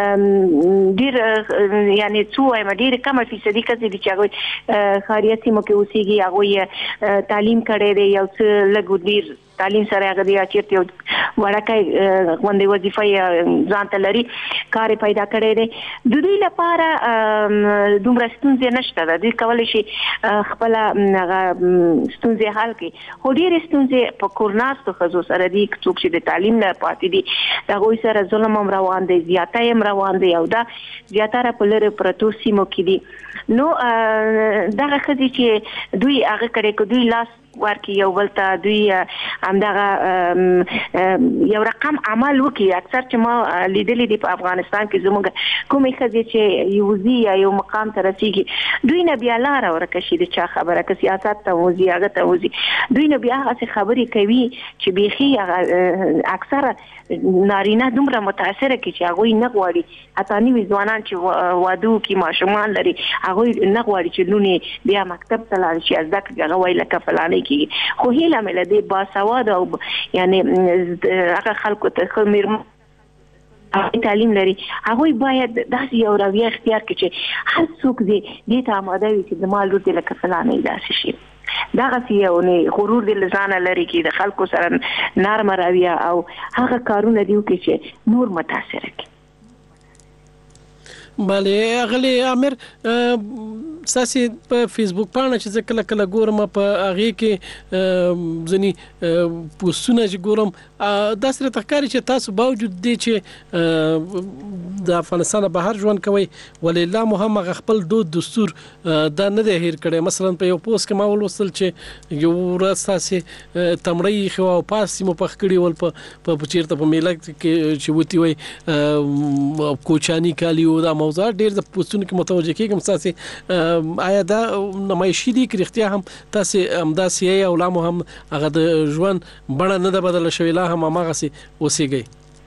ډېر یعنی څو وایم ډېر کم فیصدي ښځې دي چې هغه خاریه سیمو کې اوسېږي هغه تعلیم کړی دی یو څه لږ ډېر تعلیم سره هغه دی چې یو وړکای غونډې وظیفه ځان ته لري کار پیدا کړی دی د دوی لپاره دومره ستونزې نشته ده دوی کولی شي خپل هغه ستونزې حل کړي خو ډېرې ستونزې په کورناستو ښځو سره دي څوک چې د تعلیم نه پاتې دي د هغوی سره ظلم هم روان دی زیاتی هم روان دی او دا زیاتره په لرې پرتو سیمو کې دي نو دغه ښځې چې دوی هغه کړی که دوی لاس ورکی یو بل ته دوی همدغه یو رقم عمل وکړي اکثر چې ما لیدلې دي په افغانستان کې زموږ کومې ښځې چې یوځي یا یو مقام ته رسیږي دوی نه بیا لاره ورکه شي د چا خبره که سیاست ته وځي هغه ته وځي دوی نه بیا هغسې خبرې کوي چې بیخي هغه اکثره نارینه دومره متاثره کړي چې هغوی نه غواړي حتی نوي ځوانان چې واده وکړي ماشومان لري هغوی نه غواړي چې لوڼې بیا مکتب ته لاړ شي زده کړي هغه وایي لکه فلانۍ کیږي خو هیله مې له دې باسواده او یعنی هغه خلکو ته ښه میرمن تعلیم لري هغوی باید داسې یو رویه اختیار کړي چې هر څوک دې دې ته اماده وي چې زما لور دې لکه فلانۍ داسې شي دغسې یو غرور دې له ځانه لرې کړي د خلکو سره نرمه رویه او هغه کارونه دې وکړي چې نور متاثره کړي بله اغلی امیر ساسي په فیسبوک باندې چې زه کله کله ګورم په هغه کې ځنی پوسټونه چې ګورم دا سره تخکاری چې تاسو باوجود دي چې د افغانستان بهر ژوند کوي ولله محمد خپل دود دستور دا نه دی هیر کړي مثلا په یو پوسټ کې ما ولوستل چې یو ورځ ساسي تمړی خو او پاسې مو پخ کړی ول په په چیرته په میله کې چې وتی وي کوچانی کالیو دا موضوع ډیر د پوسټونو کې متوجه کیږم ساسي آیا دا نمایشي دي کې اختیار هم تاسو امدا سی او لا هم هغه د ژوند بڼه نه ده بدل شوی لا هم هغه سي اوسېږي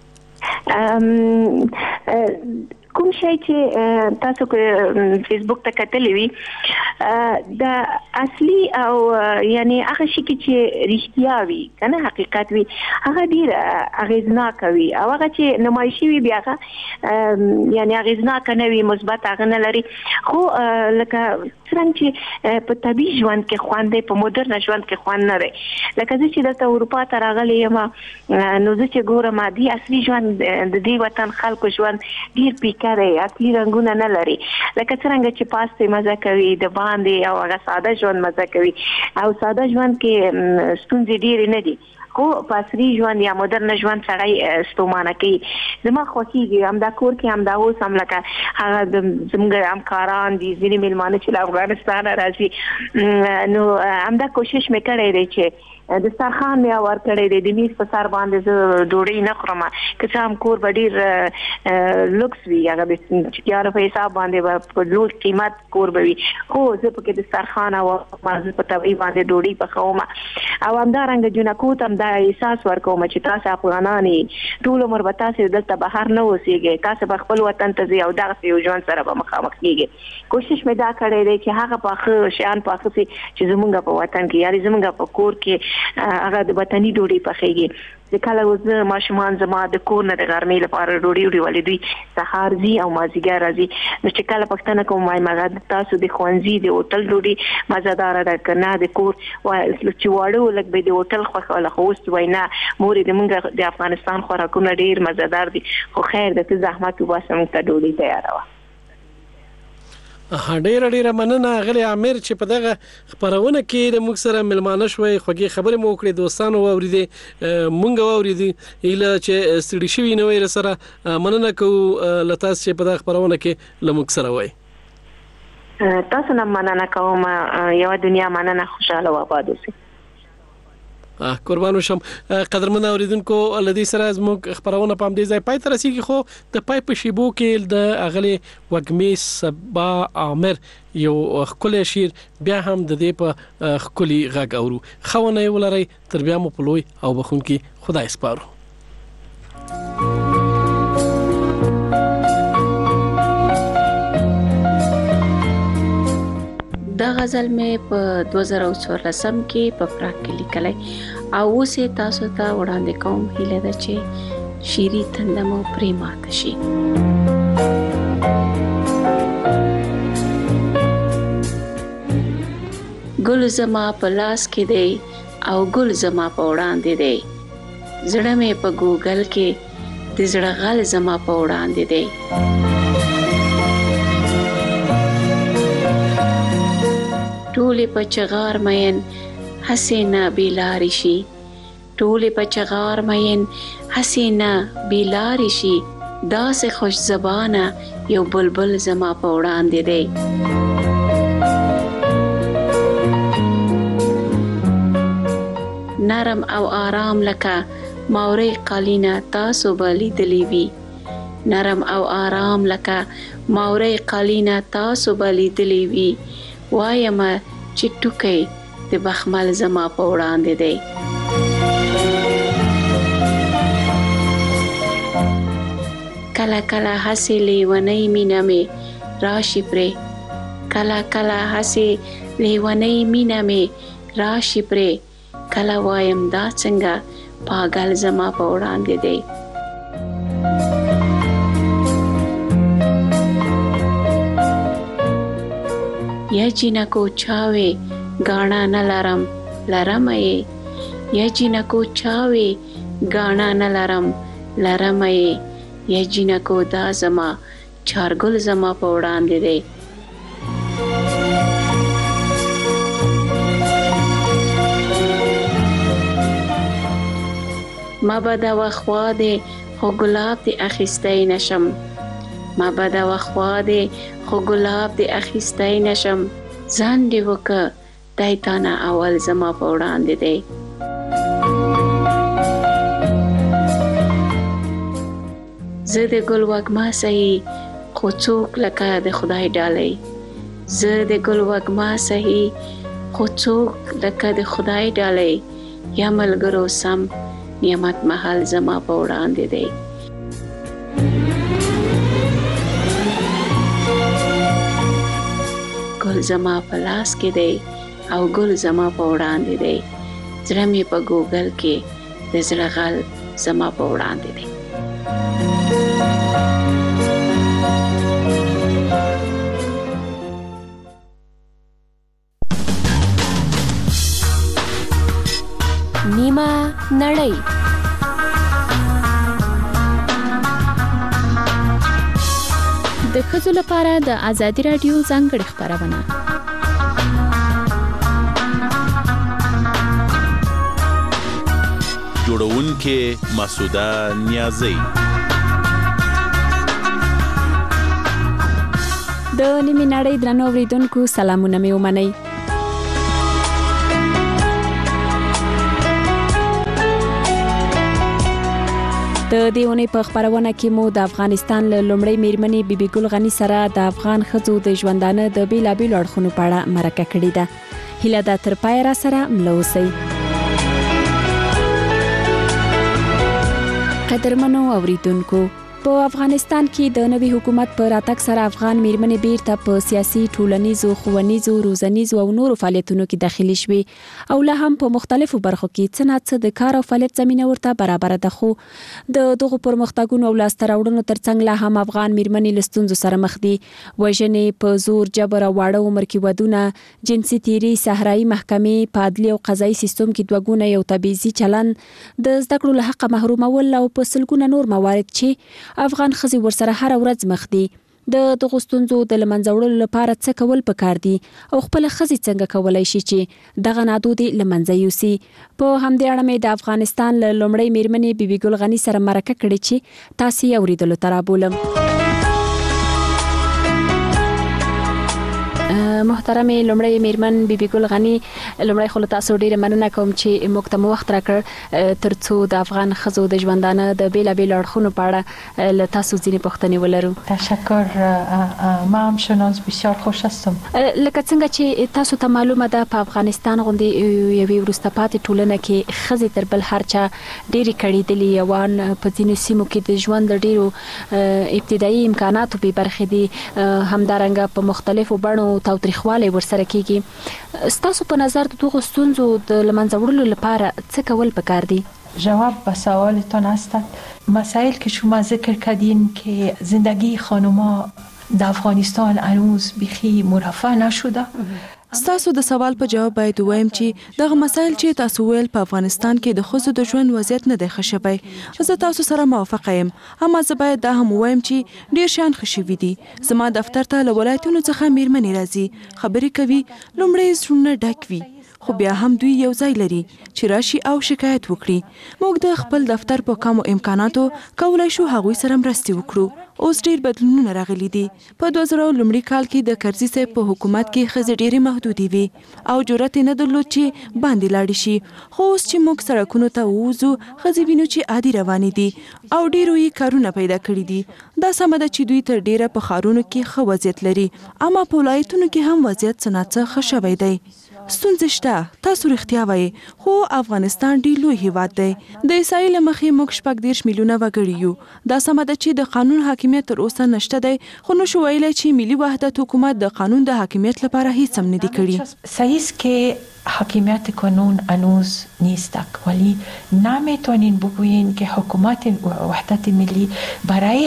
کوم شي چې تاسو کو فیسبوک ته کتلې وي د اصلي او یعنی هغه شي چې رښتیا وي کنه حقیقت وي هغه ډیر اغیزناک وي او هغه چې نمایشي وي بیا هغه یعنی اغیزناک نه وي مثبت هغه نه لري خو لکه څنګه چې په طبي ژوند کې خوان دی په مدرن ژوند کې خوان نه دی لکه زه چې د اروپا ته راغلی یم نو زه چې ګورم دی اصلي ژوند د دې وطن خلکو ژوند ډیر پیک کړي اصلي رنگونه نه لري لکه څنګه چې پاسته مزه کوي د باندې او هغه ساده ژوند مزه کوي او ساده ژوند کې ستونزې ډېرې نه دي خو پاسري ژوند یا مدرن ژوند سړی ستومانه کوي زما خوښیږي همدا کور کې همدا اوس هم لکه هغه زموږ همکاران دي ځینې میلمانه چې له افغانستانه راځي نو همدا کوشش مې کړی دی چې د سترخوان مې ور کړی دی د میز په سر باندې زه ډوډۍ نه خورم که څه هم کور به ډېر لوکس وي هغه به چارو په حساب باندې به په لوړ قیمت کور به وي خو زه پکې د سترخوان او زه په طبعي باندې ډوډۍ پخوم او همدارنګه جونکو ته هم دا احساس ورکوم چې تاسو افغانان یې ټول عمر به تاسو دلته بهر نه اوسېږئ تاسو به خپل وطن ته ځئ او دغسې یو ژوند سره به مخامخ کېږئ کوشش مې دا کړی دی چې هغه پاخه شیان پاخه سي چې زمونږ په وطن کې یعنې زمونږ په کور کې هغه د وطني ډوډۍ پخېږي د کله اوس ماشومان زما د کور نه د غرمې لپاره ډوډۍ وړي ولې دوی سهار ځي او مازدیګر راځي نو چې کله پوښتنه کوم وایم هغه تاسو د ښوونځي د هوټل ډوډۍ مزهداره ده که نه د کور چې واړه ولږ به د هوټل خوښوله خو اوس وایي نه مورې د موږ د افغانستان خوراکونه ډېر مزهدار دي خو خیر د ته زحمت وباسه موږ ته ډوډۍ تیاره وه ډېر ډېر مننه غلی عامر چې په دغه خبرونه کې د موږ سره ملمانه شوي خوږی خبرې مو کړې دوستانو واوریدي مونږ واوریدي اله چې ستړي شوي نه وي سره مننه کوو لته چې په دغه خبرونه کې لموږ سره وای تاسو نه مننه کوم یو دنیا مننه خوشاله و آباد اوسئ قربان شم قدرمن اوریدونکو لدی سره زموږ خبرونه پام دی ځای پای تر رسیدي خو د پای په شیبو کې د اغلی وګمی صبا عامر یو خپل شیر بیا هم د دې په خولي غږ اورو خونه ولري تر بیا مو پلوي او بخون کې خدای سپارو دا غزل مې په دوه زره څوارلس کې په پراګ کې لیکلای او اوس تاسو ته وړاندې کوم هیله ده چې شيري تندمو پریمات شي ګل زما په لاس کې دی او ګل زما په وړاندې دی زړه مې په ګوګل کې د زړه غل زما په وړاندې دی ټولې په چغار مین حسینا بیلاری شي ټولې په چغار مین حسینا بیلاری شي داسې خوش زبانه یو بلبل زما په وړاندې دی نرم او آرام لکه ماوري قالینه تاسو به لیدلی وي نرم او آرام لکه ماوري قالینه تاسو به لیدلی وي وایم چې ټوکې د بخمل زما په وړاندې دی کله کله هسې لیونی مینه مې راشي پرې کله کله هسې لیونی مینه مې راشي پرې کله وایم دا څنګه پاگل زما په وړاندې دی یا جنکو چاوي غانا نه لرم لرم یې یا جنکو چاوي غانا نه لرم لرم یې یا جنکو دا زما چارګل زما په وړاندې دی ما بدا وخوا دی خو ګلاب دی اخیستی نشم ما بدا وخوا دی خو ګلاب دی اخیستی نشم ځان دی وکه دای تانا اول زما په وړاندې دی زه د ګل وږمه صحیح خو څوک لکه د خدای ډالۍ زه د ګل وږمه صحیح خو څوک لکه د خدای ډالۍ یا ملګرو سم نعمت محل زما په وړاندې دی ګل زما په لاس کې دی او ګل زما په وړاندې دی زړه مې په ګوګل کې د زړه غل زما په وړاندې دی نیمه نړۍ د ښځو لپاره د ازادي راډیو ځانګړې خپرونه جوړونکې مسعوده نیازی د نیمه نړۍ درنو اوریدونکو سلامونه مې ومنئ د دې ونې په خبرونه کې مو د افغانستان له لومړۍ میرمنې بیبي ګل غنی سره د افغان ښځو د ژوندانه د بیلابیلو اړخونو په اړه مرکه کړې ده. هیله ده تر پایه را سره مله اوسئ. قدرمنو اوریدونکو، په افغانستان کې د نوي حکومت په راتګ سره افغان میرمنې بیرته په سیاسي، ټولنیزو، ښوونیزو، روزنیزو او نورو فعالیتونو کې داخلي شوي او لا هم په مختلفو برخو کې څه نه څه د کار او فعالیت زمینه ورته برابره ده. خو د دغو پرمختګونو او لاسته راوړنو ترڅنګ لا هم افغان میرمنې له ستونزو سره مخ دي. وژنې، په زور، جبر او واړه عمر کې ودونه، جنسي تیري، صحرایي محکمې، په عدلي او قضایي سیستم کې دوه ګونه یو تبعیضي چلند، د زده کړو له حقه محرومول او په سلګونه نور موارد چې افغان ښځې ورسره هر ورځ مخ دي د دغو ستونزو د له منځه وړلو لپاره څه کول پکار دي او خپله ښځې څنګه کولی شي چې دغه نادودې له منځه یوسي. په همدې اړه مې د افغانستان له لومړۍ میرمنې بیبي ګل غني سره مرکه کړې چې تاسې یې اورېدلو ته رابولم. محترمې لومړی میرمن بیبي ګل غني، لومړی خو له تاسو ډېره مننه کوم چې موږ ته مو وخت راکړ تر څو د افغان ښځو د ژوندانه د بېلابېلو اړخونو په اړه له تاسو ځینې پوښتنې ولرو. تشکر. ما هم شناز بسیار خوش هستم. لکه څنګه چې تاسو ته معلومه ده په افغانستان غوندې یوې وروسته پاتې ټولنه کې ښځې تر بل هر چا ډېرې کړېدلې یوان په ځینو سیمو کې د ژوند د ډېرو ابتدایي امکاناتو بې برخې دي، همدارنګه په مختلفو بڼو تاوتریخوالی ورسره کیږي. ستاسو په نظر د دغو ستونزو د له منځه وړلو لپاره څه کول پکار دي؟ جواب به سوالتان هستند. مسائل که شما ذکر کردین که زندگی خانوما در افغانستان هنوز بیخی مرفه نشده. ستاسو د سوال په جواب باید وایم چې دغه مسایل چې تاسو ویل په افغانستان کې د ښځو د ژوند وضعیت نه دی ښه شوی. زه تاسو سره موافقه یم، اما زه باید دا هم ووایم چې ډیر شیان ښه شوي دي. زما دفتر ته له ولایتونو څخه میرمنې راځي، خبرې کوي، لومړی زړونه ډک وي، خو بیا هم دوی یو ځای لري چې راشي او شکایت وکړي. موږ د خپل دفتر په کمو امکاناتو کولای شو هغوی سره مرستې وکړو. اوس ډیر بدلونونه راغلي دي. په دوه زره لومړي کال کې د کرزي صاحب په حکومت کې ښځې ډېرې محدودې وي او جرأت یې نه درلود چې باندې لاړې شي. خو اوس چې موږ سړکونو ته ووځو ښځې وینو چې عادي روانې دي او ډېرو یې کارونه پیدا کړي دي. دا سمه ده چې دوی تر ډېره په ښارونو کې ښه وضعیت لري، اما په ولایتونو کې هم وضعیت څه ناڅه ښه شوی دی. ستونزې شته، تاسو رښتیا وایي، خو افغانستان ډېر لوی هیواد دی. د عیسائی له مخې موږ شپږ دېرش میلیونه وګړي یو. دا سمه ده چې د قانون حاکمیت تر اوسه نشته دی، خو نشو ویلی چې ملي وحدت حکومت د قانون د حاکمیت لپاره هیڅ هم نه دی کړي. صحیح است که حاکمیت قانون هنوز نیست، ولی نمیتونین بگویین که حکومت وحدت ملی برای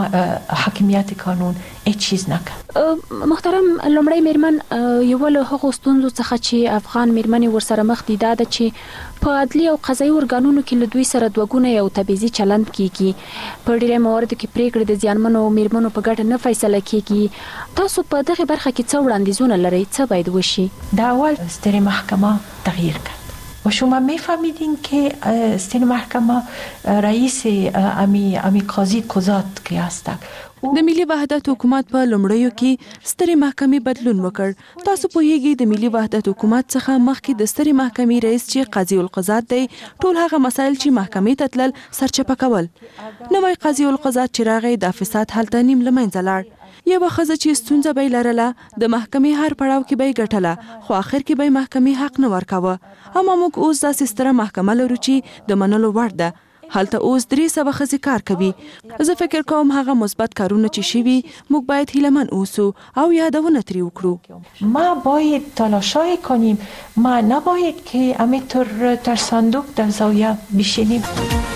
حاکمیت قانون هیڅ چیز نکرد. محترم لومړی میرمن، یو له هغو ستونزو څخه چې افغان میرمنې ورسره مخ دي دا ده چې په عدلي او قضایي ارګانونو کې له دوی سره دوه ګونه یو تبعیضي چلند کیږي. په ډیری مواردو کې پریکړې د زیانمنو میرمنو په ګټه نه فیصله کیږي. تاسو په دغه برخه کې څه وړاندیزونه لرئ؟ څه باید وشي؟ در اول ستر محکمه تغییر کرد و شما میفهمیدین که ستر محکمه رئیس امی امی قاضی قضات که هستند. د ملي وحدت حکومت په لومړیو کې سترې محکمې بدلون وکړ. تاسو پوهیږئ د ملي وحدت حکومت څخه مخکې د سترې محکمې رئیس چې قاضي القضات دی ټول هغه مسایل چې محکمې ته تلل سرچپه کول. نوی قاضي القضات چې راغی دا فساد هلته نیم له منځه لاړ. یوه ښځه چې ستونزه به یې لرله د محکمې هر پړاو کې به یې ګټله، خو آخر کې به یې محکمې حق نه ورکاوه. اما موږ اوس داسې ستره محکمه لرو چې د منلو وړ ده. هلته اوس درې سوه ښځې کار کوي. زه فکر کوم هغه مثبت کارونه چې شوي موږ باید هیلهمن اوسو او یادونه ترې وکړو. ما باید تلاشای کنیم، ما نباید که همینطور در صندوق در زاویه بشینیم.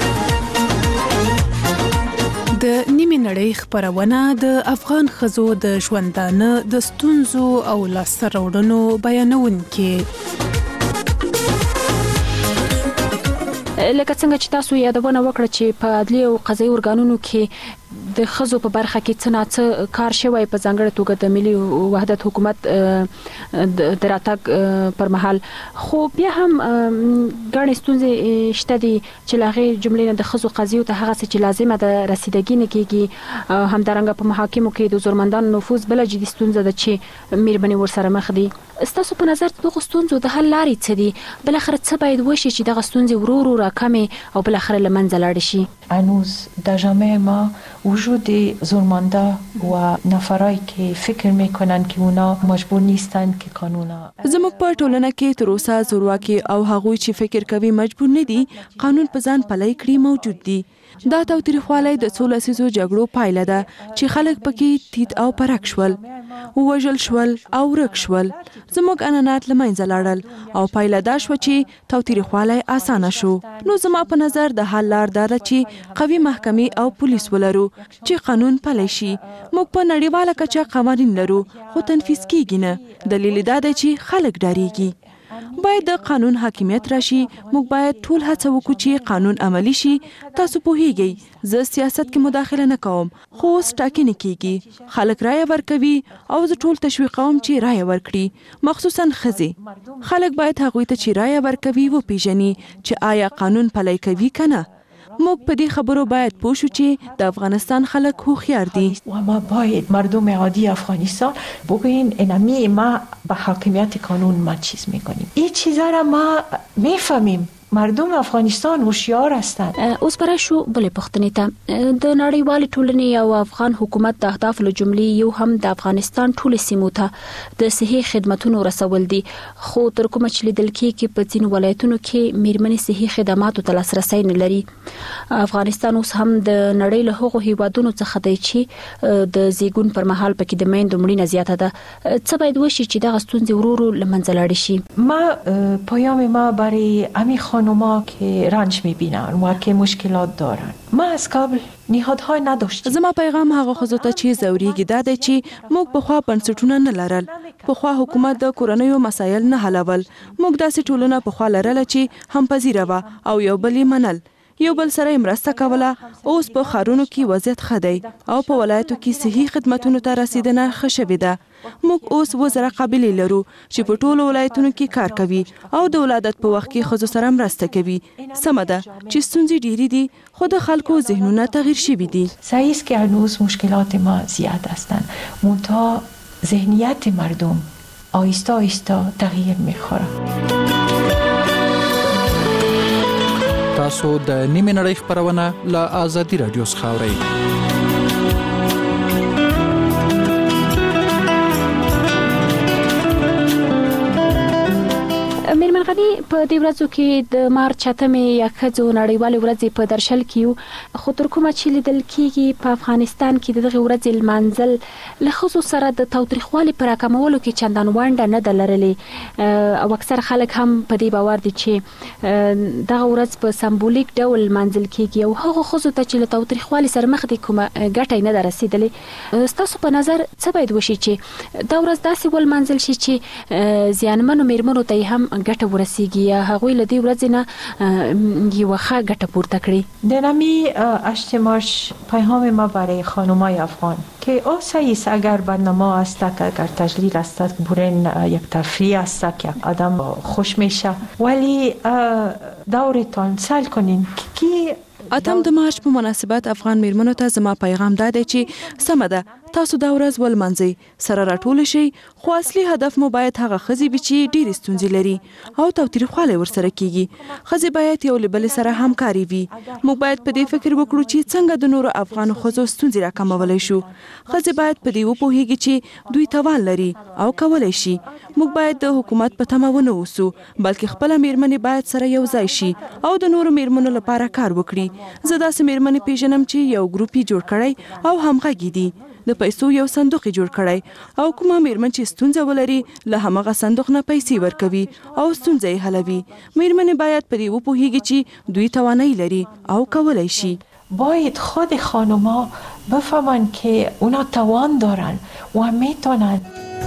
د نیمې نړۍ خپرونه د افغان ښځو د ژوندانه د ستونزو او لاسته راوړنو بیانونکې. لکه څنګه چې تاسو یادونه وکړه چې په عدلي او قضایي ارګانونو کې د ښځو په برخه کې څه ناڅه کار شوی په ځانګړې توګه د ملي وحدت حکومت د راتګ پر مهال، خو بیا هم ګڼې ستونزې شته دي چې له هغې جملې نه د ښځو قضیو ته هغه څه چې لازمه ده رسیدګي نه کېږي. همدارنګه په محاکمو کې د زورمندانو نفوذ بله جدي ستونزه ده چې میرمنې ورسره مخ دي. ستاسو په نظر دغو ستونزو د حل لارې څه دي؟ بالاخره څه باید وشي چې دغه ستونزې ورو ورو راکمې او بالاخره له منځه لاړې شي؟ هنوز در جامعه ما وجود زورمنده و نفرایی که فکر میکنن که اونا مجبور نیستن که قانونا. زموږ په ټولنه کې تر اوسه زورواکي او هغوی چې فکر کوي مجبور نه دي قانون په ځان پلی کړي موجود دي. دا تاوتریخوالی د څو لسیزو جګړو پایله ده چې خلک پکې تیت او پرک شول، ووژل شول او ورک شول. زموږ عنعنات له منځه لاړل او پایله دا شوه چې تاوتریخوالی اسانه شو. نو زما په نظر د حل لار دا ده چې قوي محکمې او پولیس ولرو چې قانون پلی شي. موږ په نړیواله کچه قوانین لرو خو تنفیذ کیږي نه. دلیل دا دی چې خلک ډاریږي. باید د قانون حاکمیت راشي. موږ باید ټول هڅه وکړو چې قانون عملی شي. تاسو پوهیږئ زه سیاست کې مداخله نه کوم، خو اوس ټاکنې کیږي، خلک رایه ورکوي او زه ټول تشویقوم چې رایه ورکړي، مخصوصا ښځې. خلک باید هغوی ته چې رایه ورکوي وپیژني چې آیا قانون پلی کوي که نه. موږ په دې خبرو باید پوه شو چې د افغانستان خلک هوښیار دي. و ما باید مردم عادی افغانستان بگوین انمی ما به حاکمیت قانون ما چیز میکنیم. این چیزا را ما میفهمیم. مردم افغانستان هوشیار هستند. اوس پر شو بلې پښتنې ته د نړیوال ټولنې او افغان حکومت د اهداف له جملې یو هم د افغانستان ټول سیمو ته د صحي خدماتونو رسول دي، خو تر کومه چې لیدل کېږي په ځینو ولایتونو کې میرمنې صحي خدماتو ته لاسرسی نه لري. افغانستان اوس هم د نړۍ له هغو هیوادونو څخه دی چې د زیږون پر مهال پکې د میندو مړینه زیاته ده. څه باید وشي چې دغه ستونزې ورو ورو له منځه لاړې شي؟ ما پیام ما برای امی خانوما که رنج میبینن و که مشکلات دارن، ما از قبل نهادهای نداشتیم. زما پیغام هغه ښځو ته چې ضروري ده چې موږ پخوا بنسټونه نه لرل، پخوا حکومت د کورنیو مسایل نه حلول. موږ داسې ټولنه پخوا لرله چې هم پذیره وه او یو بل یې منل، یو بل سره مرسته کوله. اوس په ښارونو کې وضعیت ښه دی او په ولایتو کې صحي خدمتونو ته رسیدنه ښه شوې ده. موږ اوس اووه زره قابلې لرو چې په ټولو ولایتونو کې کار کوي او د ولادت په وخت کې ښځو سره مرسته کوي. سمه ده چې ستونزې ډېرې دي، خو د خلکو ذهنونه تغییر شوي دي. صحیح است که هنوز مشکلات ما زیاد هستند، منتها ذهنیت مردم آهسته آهسته تغییر میخوره. تاسو د نیمه نړۍ خبرونه له آزادي رادیو څخه اورئ. میرمن غنی په دې ورځو کې د مارچ اتمې یا ښځو نړیوالې ورځې په درشل کې یو، خو تر کومه چې لیدل کېږي په افغانستان کې د دغې ورځې لمانځل له ښځو سره د تاوتریخوالي په راکمولو کې چندان ونډه نه ده لرلې، او اکثر خلک هم په دې باور دي چې دغه ورځ په سمبولیک ډول لمانځل کېږي او هغو ښځو ته چې له تاوتریخوالي سره مخ دي کومه ګټه یې نه ده رسېدلې. ستاسو په نظر څه باید وشي چې دا ورځ داسې ولمانځل شي چې زیانمنو میرمنو ته یې هم ګټه ورسیږي یا هغوی له دې ورځې نه یوه ښه ګټه پورته کړي؟ در نمی هشت مارچ پیام ما برای خانمای افغان که آسایی است اگر برنامه است که اگر تجلیل است برین یک تفریح است که آدم خوش میشه، ولی دورتان سل کنین که اتم د مارچ په مناسبت افغان میرمنو ته زما پیغام دا دی چې سمه ده تاسو دا ورځ ولمانځئ، سره راټول شئ، خو اصلي هدف مو باید هغه ښځې وي چې ډېرې ستونزې لري او تاوتریخوالی ورسره کیږي. ښځې باید یو له بلې سره همکاري وي. موږ باید په دې فکر وکړو چې څنګه د نورو افغانو ښځو ستونزې راکمولی شو. ښځې باید په دې وپوهیږي چې دوی توان لري او کولی شي. موږ باید د حکومت په تمه ونه اوسو، بلکې خپله میرمنې باید سره یو ځای شي او د نورو میرمنو لپاره کار وکړي. زه داسې میرمنې پیژنم چې یو ګروپ یې جوړ کړی او همغږي دي، د پیسو یو صندوق یې جوړ کړی او کومه میرمن چې ستونزه ولري له همغه صندوق نه پیسې ورکوي او ستونزه یې حلوي. میرمنې باید په دې وپوهیږي چې دوی توانایی لري او کولی شي. باید خود خانوما بفهمن که اونا توان دارن و میتونن.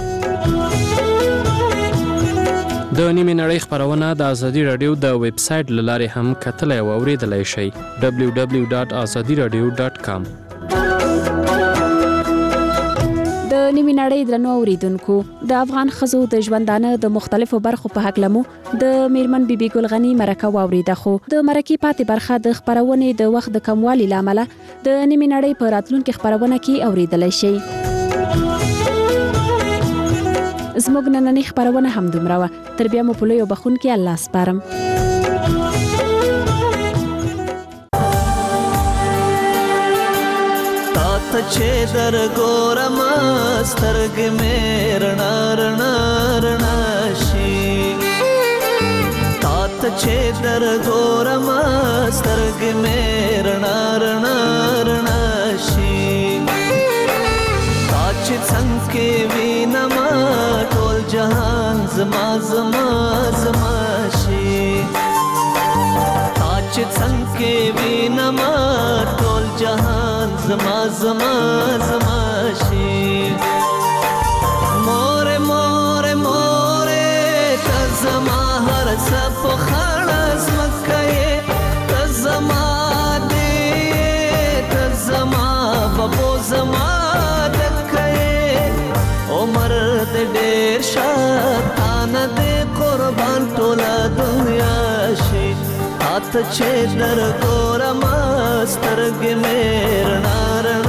د نیمه نړۍ خبرونه د آزادي رادیو د ویب سټ له لارې هم کتلای او اوریدلای شئ دبلیو دبلیو ډاټ ازادي رادیو ډاټ کام. د نیمه نړۍ درنو اوریدونکو، د افغان ښځو د ژوندانه د مختلفو برخو په هکله مو د میرمن بیبي ګل غنی مرکه واوریده، خو د مرکې پاتې برخه د خبرونې د وخت د کموالي له امله د نیمه نړۍ په راتلونکي خبرونه کې اوریدلای شئ. زموږ نننۍ خبرونه هم دومره وه. تر بیا مو په لویو بخښونکي الله سپارم. تا ته چې در ګورم سترګې مې رڼا رڼا رڼا شي، تا ته چې در ګورم سترګې مې رڼا رڼا رڼا شي، تا چې څنګه کې وینم ټول جهان زما زما زما شي، تا چې څنګه کې وینم ټول جهان زما زما زما شي. مور مور مور ته زما ته چې در ګورم سترګې مې رڼا رڼا